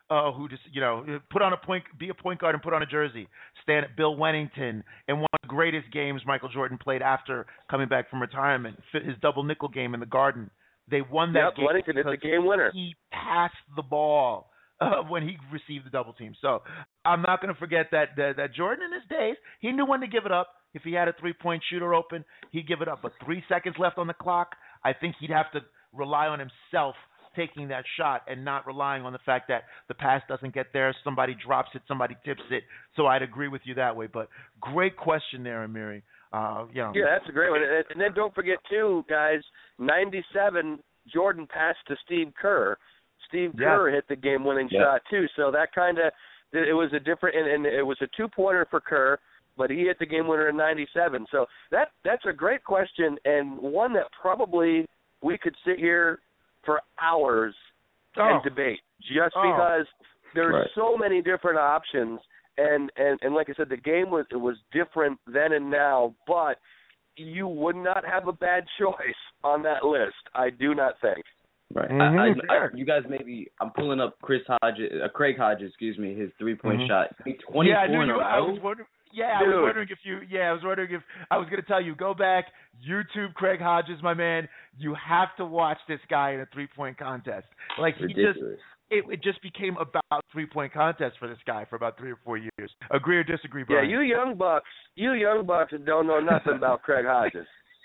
uh, who just, you know, put on a point, be a point guard and put on a jersey. Stand at Bill Wennington in one of the greatest games Michael Jordan played after coming back from retirement, his double nickel game in the Garden. They won that yep, game Wennington is the game winner. He passed the ball uh, when he received the double team. So I'm not going to forget that, that that Jordan in his days, he knew when to give it up. If he had a three-point shooter open, he'd give it up. But three seconds left on the clock, I think he'd have to rely on himself taking that shot and not relying on the fact that the pass doesn't get there, somebody drops it, somebody tips it. So I'd agree with you that way. But great question there, Amiri. Uh, you know. Yeah, that's a great one. And then don't forget, too, guys, ninety-seven, Jordan passed to Steve Kerr. Steve yeah. Kerr hit the game-winning yeah. shot, too. So that kind of – it was a different – and it was a two-pointer for Kerr, but he hit the game-winner in ninety-seven. So that that's a great question, and one that probably we could sit here for hours oh. and debate, just oh. because there's right. so many different options. And, and and like I said, the game was it was different then and now, but you would not have a bad choice on that list. I do not think. Right. Mm-hmm. I, I, I, you guys maybe I'm pulling up Chris Hodges, uh, Craig Hodges, excuse me, his three point mm-hmm. shot. twenty-four yeah, I knew in you. a I row. was wondering. Yeah, Dude. I was wondering if you. Yeah, I was wondering if I was going to tell you. Go back, YouTube Craig Hodges, my man. You have to watch this guy in a three point contest. Like he Ridiculous. just. It, it just became about three-point contest for this guy for about three or four years. Agree or disagree, Brian? Yeah, you young bucks, you young bucks don't know nothing about Craig Hodges.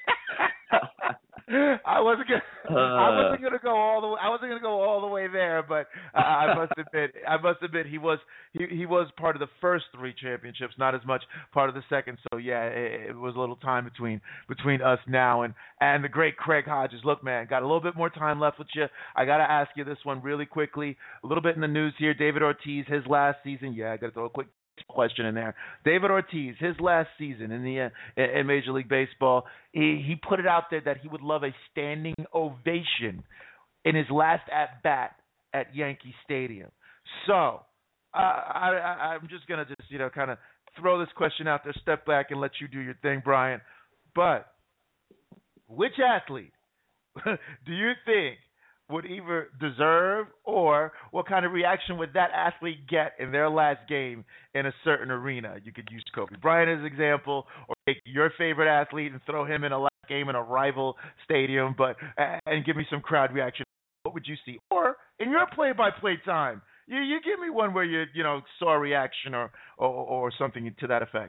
I wasn't gonna. Uh, I wasn't gonna go all the. way I wasn't gonna go all the way there, but uh, I must admit. I must admit he was. He he was part of the first three championships, not as much part of the second. So yeah, it, it was a little time between between us now and and the great Craig Hodges. Look, man, got a little bit more time left with you. I gotta ask you this one really quickly. A little bit in the news here. David Ortiz, his last season. Yeah, I gotta throw a quick question in there. David Ortiz, his last season in the uh, in Major League Baseball, he, he put it out there that he would love a standing ovation in his last at bat at Yankee Stadium. So uh, I, I, I'm just gonna just you know kind of throw this question out there, step back, and let you do your thing, Brian. But which athlete do you think would either deserve, or what kind of reaction would that athlete get in their last game in a certain arena? You could use Kobe Bryant as an example, or take your favorite athlete and throw him in a last game in a rival stadium, but and give me some crowd reaction. What would you see? Or in your play-by-play time, you you give me one where you you know saw a reaction or or, or something to that effect.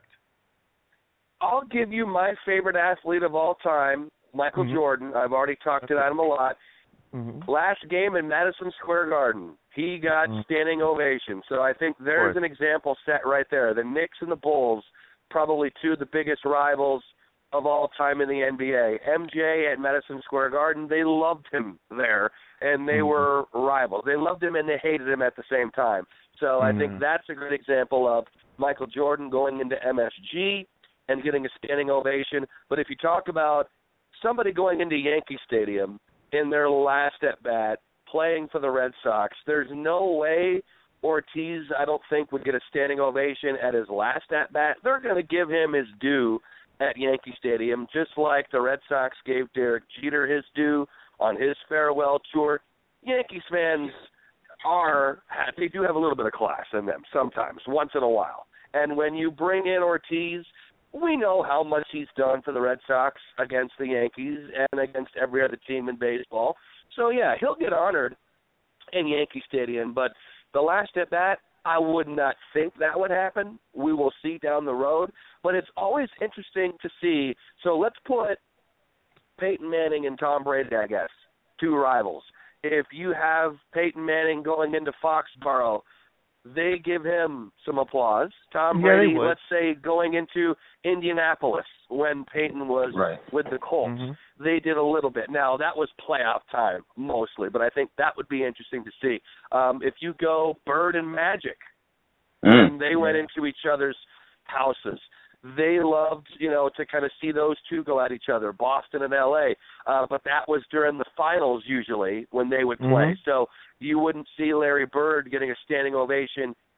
I'll give you my favorite athlete of all time, Michael mm-hmm. Jordan. I've already talked about him a lot. Mm-hmm. Last game in Madison Square Garden, he got mm-hmm. standing ovation. So I think there's an example set right there. The Knicks and the Bulls, probably two of the biggest rivals of all time in the N B A. M J at Madison Square Garden, they loved him there, and they mm-hmm. were rivals. They loved him and they hated him at the same time. So mm-hmm. I think that's a great example of Michael Jordan going into M S G and getting a standing ovation. But if you talk about somebody going into Yankee Stadium in their last at-bat, playing for the Red Sox, there's no way Ortiz, I don't think, would get a standing ovation at his last at-bat. They're going to give him his due at Yankee Stadium, just like the Red Sox gave Derek Jeter his due on his farewell tour. Yankees fans are, they do have a little bit of class in them sometimes, once in a while. And when you bring in Ortiz, we know how much he's done for the Red Sox against the Yankees and against every other team in baseball. So, yeah, he'll get honored in Yankee Stadium. But the last at-bat, I would not think that would happen. We will see down the road. But it's always interesting to see. So let's put Peyton Manning and Tom Brady, I guess, two rivals. If you have Peyton Manning going into Foxborough, they give him some applause. Tom Brady, yeah, let's say, going into Indianapolis when Peyton was right. with the Colts, mm-hmm. they did a little bit. Now, that was playoff time mostly, but I think that would be interesting to see. Um, if you go Bird and Magic, mm. and they went into each other's houses, they loved, you know, to kind of see those two go at each other, Boston and L A. Uh, but that was during the finals usually when they would play. Mm-hmm. So you wouldn't see Larry Bird getting a standing ovation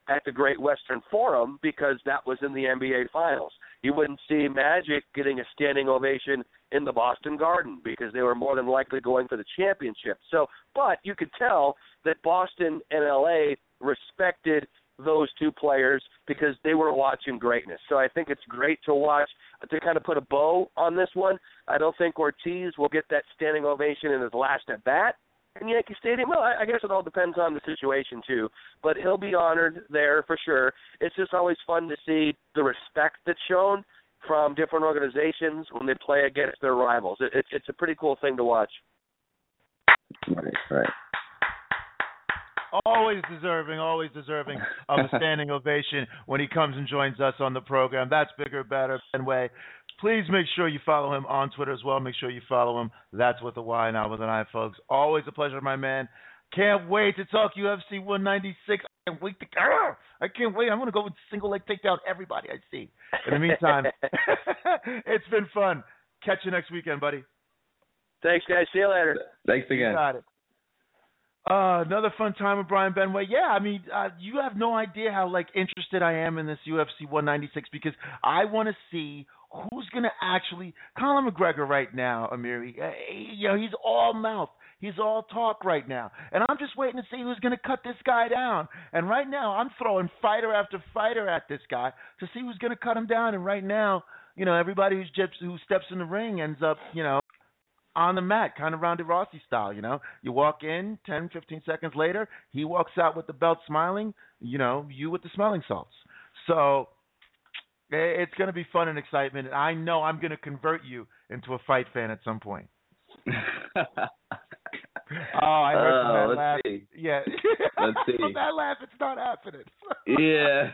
at the Great Western Forum because that was in the N B A Finals. You wouldn't see Magic getting a standing ovation in the Boston Garden because they were more than likely going for the championship. So, but you could tell that Boston and L A respected those two players because they were watching greatness. So I think it's great to watch, to kind of put a bow on this one. I don't think Ortiz will get that standing ovation in his last at-bat in Yankee Stadium. Well, I guess it all depends on the situation, too. But he'll be honored there for sure. It's just always fun to see the respect that's shown from different organizations when they play against their rivals. It, it's, it's a pretty cool thing to watch. Right, right. Always deserving, always deserving of a standing ovation when he comes and joins us on the program. That's bigger, better, Benway. Please make sure you follow him on Twitter as well. Make sure you follow him. That's with a Y, not with an I, folks. Always a pleasure, my man. Can't wait to talk U F C one ninety-six. I can't wait to. Uh, I can't wait. I'm going to go with single leg takedown everybody I see. In the meantime, it's been fun. Catch you next weekend, buddy. Thanks, guys. See you later. Thanks again. You got it. Uh, another fun time with Brian Benway. Yeah, I mean, uh, you have no idea how like interested I am in this U F C one ninety-six because I want to see who's going to actually Conor McGregor right now, Amiri. Uh, you know, he's all mouth. He's all talk right now. And I'm just waiting to see who's going to cut this guy down. And right now I'm throwing fighter after fighter at this guy to see who's going to cut him down. And right now, you know, everybody who's just, who steps in the ring ends up, you know, on the mat, kind of Ronda Rousey style, you know. You walk in, ten, fifteen seconds later, he walks out with the belt smiling, you know, you with the smelling salts. So it's going to be fun and excitement. And I know I'm going to convert you into a fight fan at some point. Oh, I heard uh, from that let's laugh. See. Yeah. Let's see. From that laugh, it's not happening. Yeah.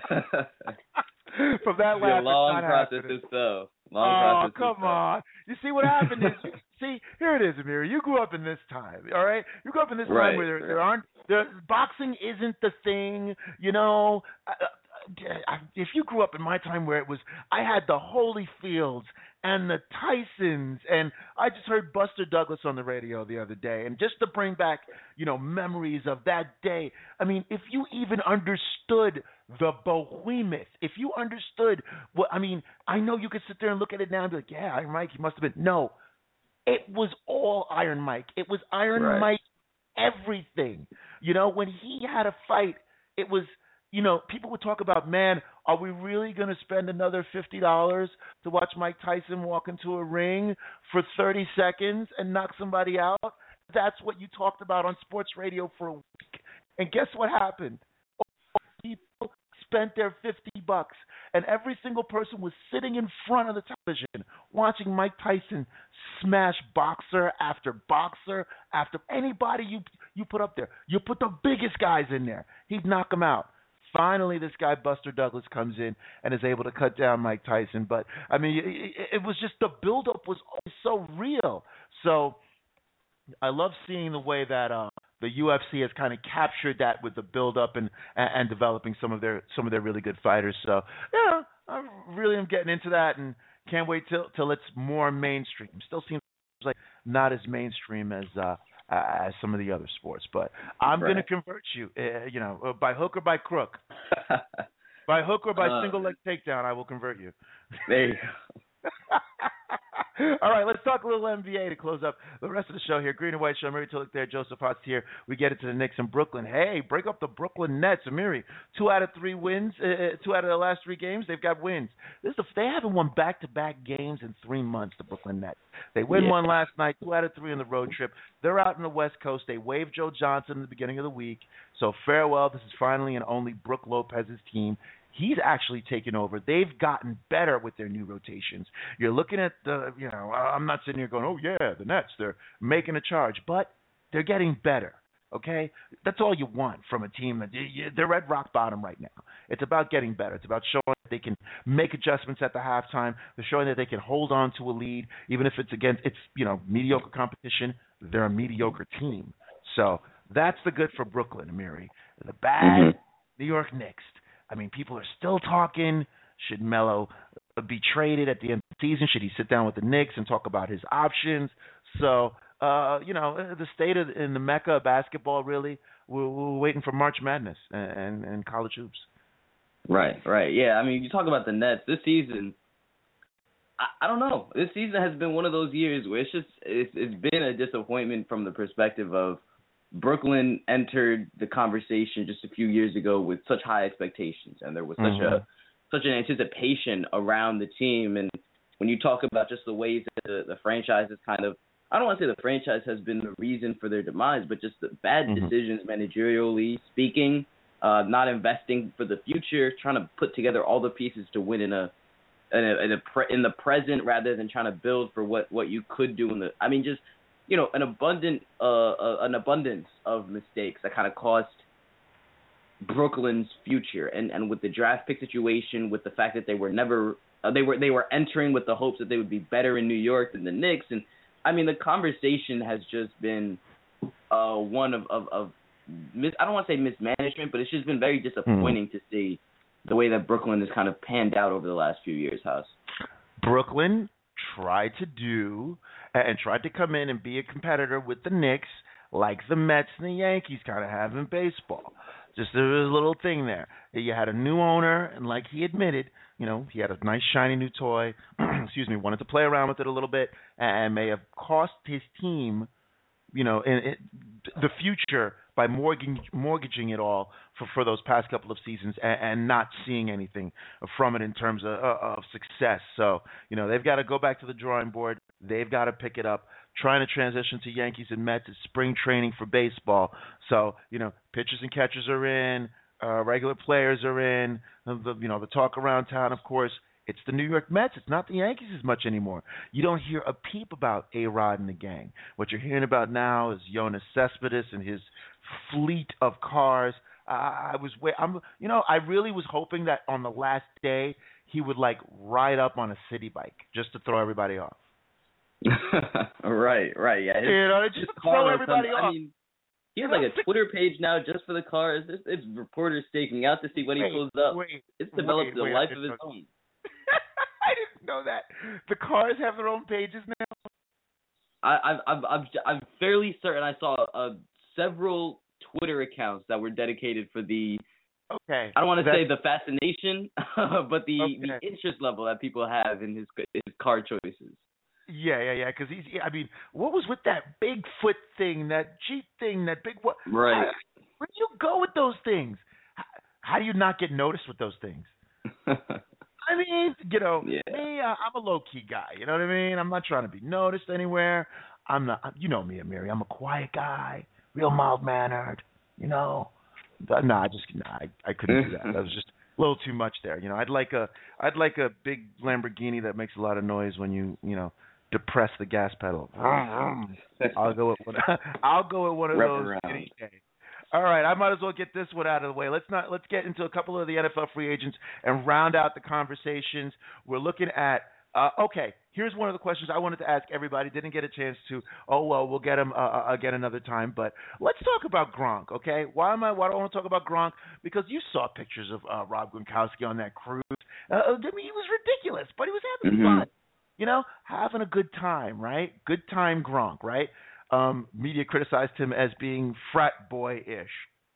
From that laugh, it's a long it's not process happening. to sew. Long oh, process come to sew. on. You see what happened is, you, see, here it is, Amir. You grew up in this time, all right? You grew up in this Right, time where there, right. there aren't, there, boxing isn't the thing, you know. Uh, if you grew up in my time where it was, I had the Holyfields and the Tysons, and I just heard Buster Douglas on the radio the other day, and just to bring back, you know, memories of that day. I mean, if you even understood the behemoth, if you understood what, I mean, I know you could sit there and look at it now and be like, yeah, Iron Mike, he must have been. No, it was all Iron Mike. It was Iron Right. Mike everything. You know, when he had a fight, it was, you know, people would talk about, man, are we really going to spend another fifty dollars to watch Mike Tyson walk into a ring for thirty seconds and knock somebody out? That's what you talked about on sports radio for a week. And guess what happened? People spent their fifty bucks, and every single person was sitting in front of the television watching Mike Tyson smash boxer after boxer after anybody you you put up there. You put the biggest guys in there, he'd knock them out. Finally, this guy Buster Douglas comes in and is able to cut down Mike Tyson. But, I mean, it, it was just the buildup was always so real. So I love seeing the way that uh, the U F C has kind of captured that with the buildup and, and and developing some of their some of their really good fighters. So, yeah, I really am getting into that and can't wait till till it's more mainstream. Still seems like not as mainstream as uh, as some of the other sports, but I'm Right. going to convert you, uh, you know, uh, by hook or by crook. By hook or by Uh, single leg takedown, I will convert you. There you go. All right, let's talk a little N B A to close up the rest of the show here. Green and White Show, Amiri Tillich there, Joseph Potts here. We get into the Knicks in Brooklyn. Hey, break up the Brooklyn Nets. Amiri, two out of three wins, uh, two out of the last three games, they've got wins. This is a, they haven't won back-to-back games in three months, the Brooklyn Nets. They win Yeah. one last night, two out of three on the road trip. They're out on the West Coast. They waived Joe Johnson at the beginning of the week. So farewell. This is finally and only Brook Lopez's team. He's actually taken over. They've gotten better with their new rotations. You're looking at the, you know, I'm not sitting here going, oh, yeah, the Nets, they're making a charge. But they're getting better, okay? That's all you want from a team. That they're at rock bottom right now. It's about getting better. It's about showing that they can make adjustments at the halftime. They're showing that they can hold on to a lead, even if it's against, it's, you know, mediocre competition. They're a mediocre team. So that's the good for Brooklyn, Amiri. The bad, Mhm. New York Knicks. I mean, people are still talking. Should Melo be traded at the end of the season? Should he sit down with the Knicks and talk about his options? So, uh, you know, the state of in the mecca of basketball, really, we're, we're waiting for March Madness and, and, and college hoops. Right, right. Yeah, I mean, you talk about the Nets this season. I, I don't know. This season has been one of those years where it's just it's, it's been a disappointment from the perspective of Brooklyn entered the conversation just a few years ago with such high expectations, and there was such mm-hmm. a such an anticipation around the team. And when you talk about just the ways that the, the franchise is kind of, I don't want to say the franchise has been the reason for their demise, but just the bad mm-hmm. decisions managerially speaking, uh, not investing for the future, trying to put together all the pieces to win in a in a, in, a pre, in the present rather than trying to build for what, what you could do in the. I mean, just you know, an abundant uh, uh, an abundance of mistakes that kind of cost Brooklyn's future, and, and with the draft pick situation, with the fact that they were never uh, they were they were entering with the hopes that they would be better in New York than the Knicks, and I mean the conversation has just been uh, one of of, of mis- I don't want to say mismanagement, but it's just been very disappointing mm-hmm. to see the way that Brooklyn has kind of panned out over the last few years. House Brooklyn tried to do and tried to come in and be a competitor with the Knicks, like the Mets and the Yankees kind of have in baseball. Just there was a little thing there. You had a new owner, and like he admitted, you know, he had a nice shiny new toy. excuse me, wanted to play around with it a little bit, and may have cost his team, you know, in, in the future by mortgaging, mortgaging it all for, for those past couple of seasons, and, and not seeing anything from it in terms of, of success. So, you know, they've got to go back to the drawing board. They've got to pick it up. Trying to transition to Yankees and Mets is spring training for baseball. So, you know, pitchers and catchers are in, uh, regular players are in, the, you know, the talk around town, of course, it's the New York Mets. It's not the Yankees as much anymore. You don't hear a peep about A-Rod and the gang. What you're hearing about now is Yoenis Cespedes and his fleet of cars. Uh, I was, I'm, you know, I really was hoping that on the last day he would, like, ride up on a city bike just to throw everybody off. right, right, yeah. His, you know, just throw everybody some, off. I mean, he has like a Twitter page now just for the cars. It's, it's reporters staking out to see when wait, he pulls up. Wait, it's developed wait, a wait, life of its own. I didn't know that. The cars have their own pages now. I, I've, I've, I've, I'm fairly certain I saw uh, several Twitter accounts that were dedicated for the. Okay. I don't want to That's... say the fascination, but the, okay. the interest level that people have in his his car choices. Yeah, yeah, yeah. Because he's. I mean, what was with that Bigfoot thing, that Jeep thing, that big what? Right. How, where do you go with those things? How, how do you not get noticed with those things? I mean, you know, yeah. me, uh, I'm a low key guy. You know what I mean? I'm not trying to be noticed anywhere. I'm not. You know me, Amiri. I'm a quiet guy, real mild mannered. You know. But no, I just no, I I couldn't do that. That was just a little too much there. You know, I'd like a I'd like a big Lamborghini that makes a lot of noise when you you know. depress the gas pedal. I'll go with one. I'll go with one of Rep those around. any day. All right, I might as well get this one out of the way. Let's not. Let's get into a couple of the N F L free agents and round out the conversations. We're looking at. Uh, okay, here's one of the questions I wanted to ask everybody. Didn't get a chance to. Oh well, we'll get him uh, again another time. But let's talk about Gronk. Okay, why am I? Why do I want to talk about Gronk? Because you saw pictures of uh, Rob Gronkowski on that cruise. Uh, I mean, he was ridiculous, but he was having mm-hmm. fun. You know, having a good time, right? Good time Gronk, right? Um, media criticized him as being frat boy-ish.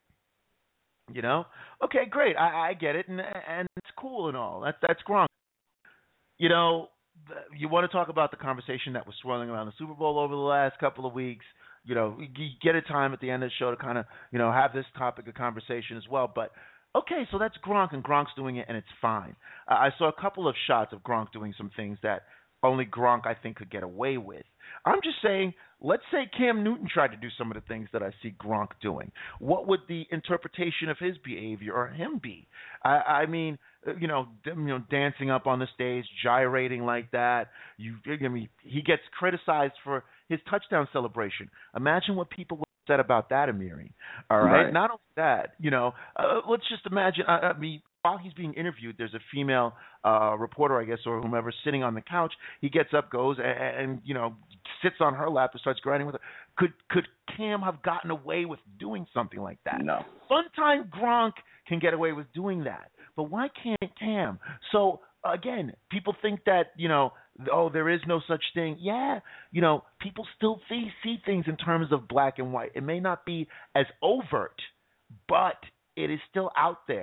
You know? Okay, great. I, I get it, and and it's cool and all. That's that's Gronk. You know, you want to talk about the conversation that was swirling around the Super Bowl over the last couple of weeks. You know, you get a time at the end of the show to kind of, you know, have this topic of conversation as well. But, okay, so that's Gronk, and Gronk's doing it, and it's fine. Uh, I saw a couple of shots of Gronk doing some things that only Gronk, I think, could get away with. I'm just saying, let's say Cam Newton tried to do some of the things that I see Gronk doing. What would the interpretation of his behavior or him be? I, I mean, you know, you know, dancing up on the stage, gyrating like that. You, I mean, he gets criticized for his touchdown celebration. Imagine what people would have said about that, Amiri. All right? right. Not only that, you know, uh, let's just imagine. I, I mean. While he's being interviewed, there's a female uh, reporter, I guess, or whomever, sitting on the couch. He gets up, goes, and, and you know, sits on her lap and starts grinding with her. Could could Cam have gotten away with doing something like that? No. Sometimes Gronk can get away with doing that, but why can't Cam? So again, people think that, you know, oh, there is no such thing. Yeah, you know, people still see see things in terms of black and white. It may not be as overt, but it is still out there.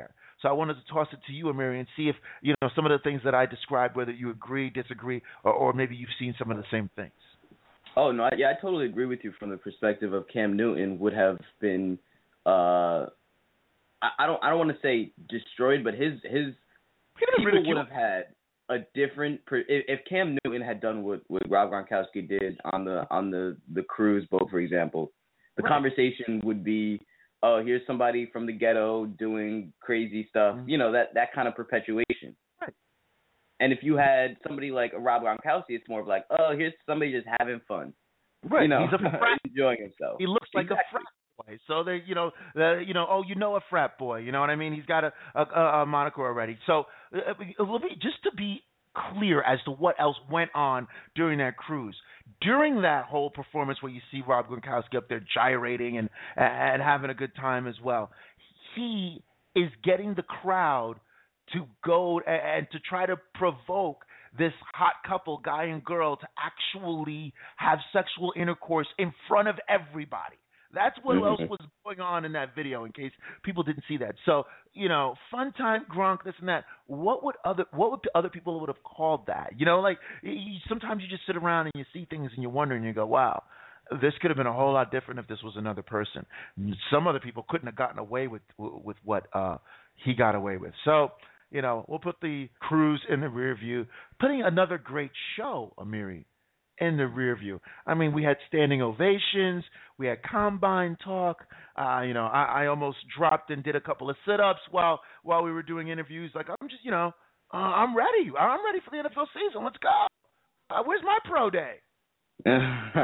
So I wanted to toss it to you, Amiri, and see if, you know, some of the things that I described, whether you agree, disagree, or, or maybe you've seen some of the same things. Oh, no, I, yeah, I totally agree with you from the perspective of Cam Newton would have been, uh, I, I don't I don't want to say destroyed, but his, his people would have had a different, if, if Cam Newton had done what, what Rob Gronkowski did on the on the, the cruise boat, for example, the right. conversation would be, oh, here's somebody from the ghetto doing crazy stuff, mm-hmm. you know, that, that kind of perpetuation. Right. And if you had somebody like a Rob Gronkowski, it's more of like, oh, here's somebody just having fun. Right. You know, he's a frat. enjoying himself. He looks like exactly. a frat boy. So they, you know, uh, you know, oh, you know, a frat boy. You know what I mean? He's got a, a, a moniker already. So uh, just to be clear as to what else went on during that cruise. During that whole performance where you see Rob Gronkowski up there gyrating and and having a good time as well, he is getting the crowd to go and to try to provoke this hot couple, guy and girl, to actually have sexual intercourse in front of everybody. That's what else was going on in that video, in case people didn't see that. So, you know, fun time, Gronk, this and that. What would other what would other people would have called that? You know, like you, sometimes you just sit around and you see things and you wonder and you go, wow, this could have been a whole lot different if this was another person. Some other people couldn't have gotten away with with what uh, he got away with. So, you know, we'll put the cruise in the rear view, putting another great show, Amiri, in the rear view. I mean, we had standing ovations, we had combine talk. Uh, you know, I, I almost dropped and did a couple of sit-ups while while we were doing interviews. Like, I'm just, you know, uh, I'm ready. I'm ready for the N F L season. Let's go. Uh, where's my pro day? yeah,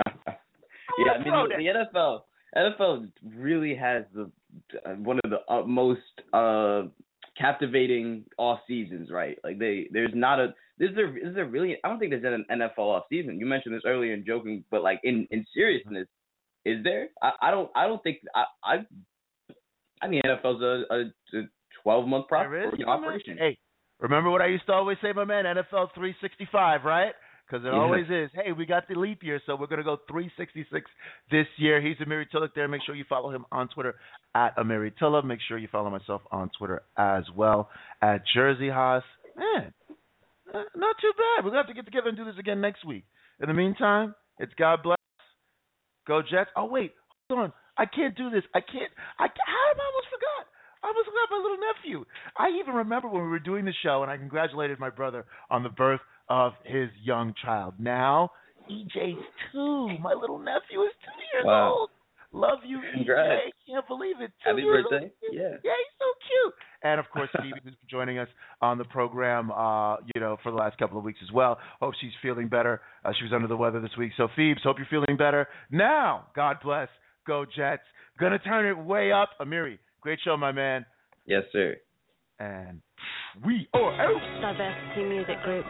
I mean, the, the N F L N F L really has the one of the uh, most uh, captivating off seasons, right? Like they, there's not a Is there is there really? I don't think there's an N F L off season. You mentioned this earlier in joking, but like in, in seriousness, is there? I, I don't I don't think I I I mean N F L's a, a, a twelve month pro- operation. Hey, remember what I used to always say, my man? N F L three sixty-five, right? Because it yeah. always is. Hey, we got the leap year, so we're gonna go three sixty-six this year. He's Amiri Tillich there. Make sure you follow him on Twitter at Amiri Tillich. Make sure you follow myself on Twitter as well at Jersey Haas. Man. Uh, not too bad. We're going to have to get together and do this again next week. In the meantime, it's God bless. Go Jets. Oh, wait. Hold on. I can't do this. I can't. I, I almost forgot. I almost forgot my little nephew. I even remember when we were doing the show, and I congratulated my brother on the birth of his young child. Now, E J's two. My little nephew is two years wow. old. Love you, Congrats. E J. Can't believe it. Two Happy years birthday. Old. Yeah. Yeah, he's so cute. And, of course, Phoebe, who's been joining us on the program, uh, you know, for the last couple of weeks as well. Hope she's feeling better. Uh, she was under the weather this week. So, Phoebes, hope you're feeling better. Now, God bless. Go Jets. Going to turn it way up. Amiri, great show, my man. Yes, sir. And we are out. Diversity Music Group.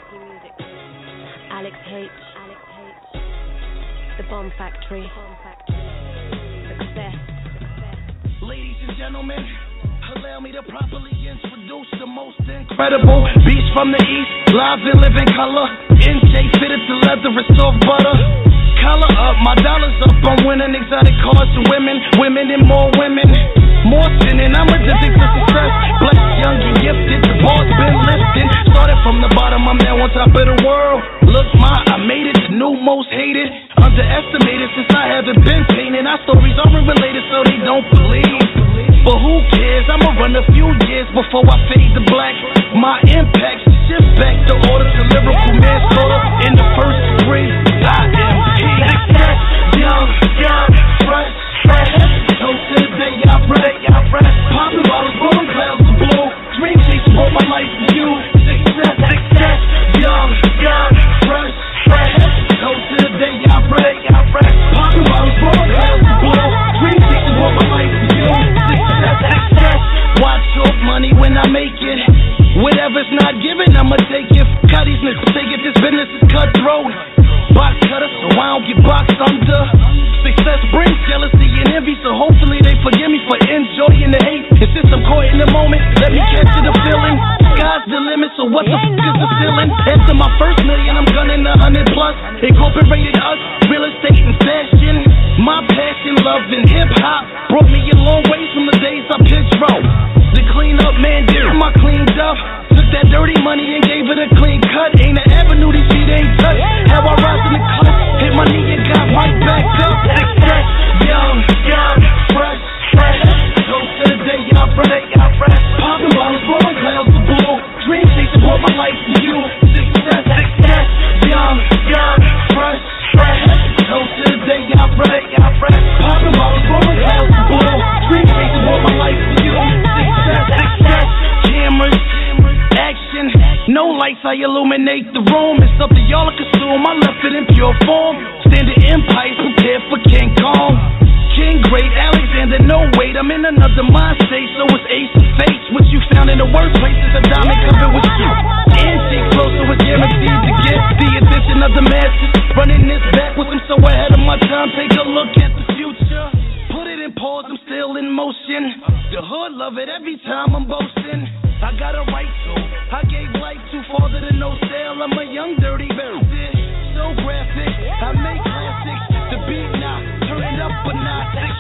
Alex H. Alex H. The Bomb Factory. Bomb Factory. Success. Success. Ladies and gentlemen, allow me to properly introduce the most incredible beast from the east, live and live in color. N J fitted to leather and soft butter. Collar up, my dollars up. I'm winning exotic cars and women, women and more women. More sinning, I'm addicted to success. Blessed, young and gifted, the ball's been lifted. Started from the bottom, I'm now on top of the world. Look, ma, I made it, the new most hated. Underestimated since I haven't been painted. Our stories aren't related, so they don't believe. But who cares? I'ma run a few years before I fade to black. My impact's shift back to order to lyrical manslaughter. In the first degree, I am success, young, young, fresh, fresh. Toast to the day I break, I fresh. Popping bottles, blowing clouds of blue. Dream chasing all my life for you. Success, success, young, young, fresh, fresh. Toast to the day I break, I fresh. Popping bottles, blowing clouds of blue. Dream chasing all my life for you. Success, success. Watch your money when I make it. Whatever's not given, I'ma take it. Cut these niggas, take it. This business is cutthroat. Box cutter, so I don't get boxed under. Success brings jealousy and envy, so hopefully they forgive me for enjoying the hate. And since I'm caught in the moment, let me capture the feeling. Sky's the limit, so what the f*** is the ceiling? After my first million, I'm gunning a hundred plus. Incorporated us, real estate and fashion. My passion, love, and hip-hop brought me a long way from the days I pitched row. The clean up man, did my No lights, I illuminate the room. It's up to y'all to consume. I left it in pure form. Standing empires, prepared for King Kong. King great, Alexander, no wait. I'm in another mind state, so it's ace to face. What you found in the workplace is a diamond covered with you. Antique flow, so it's guaranteed to get the attention of the masses. Running this backwards, I'm so ahead of my time. Take a look at the future. Put it in pause, I'm still in motion. The hood love it every time I'm boasting. I got a right to. I gave life to farther than no sale. I'm a young dirty bastard. So graphic, I make classics. The beat now, turn it up a notch.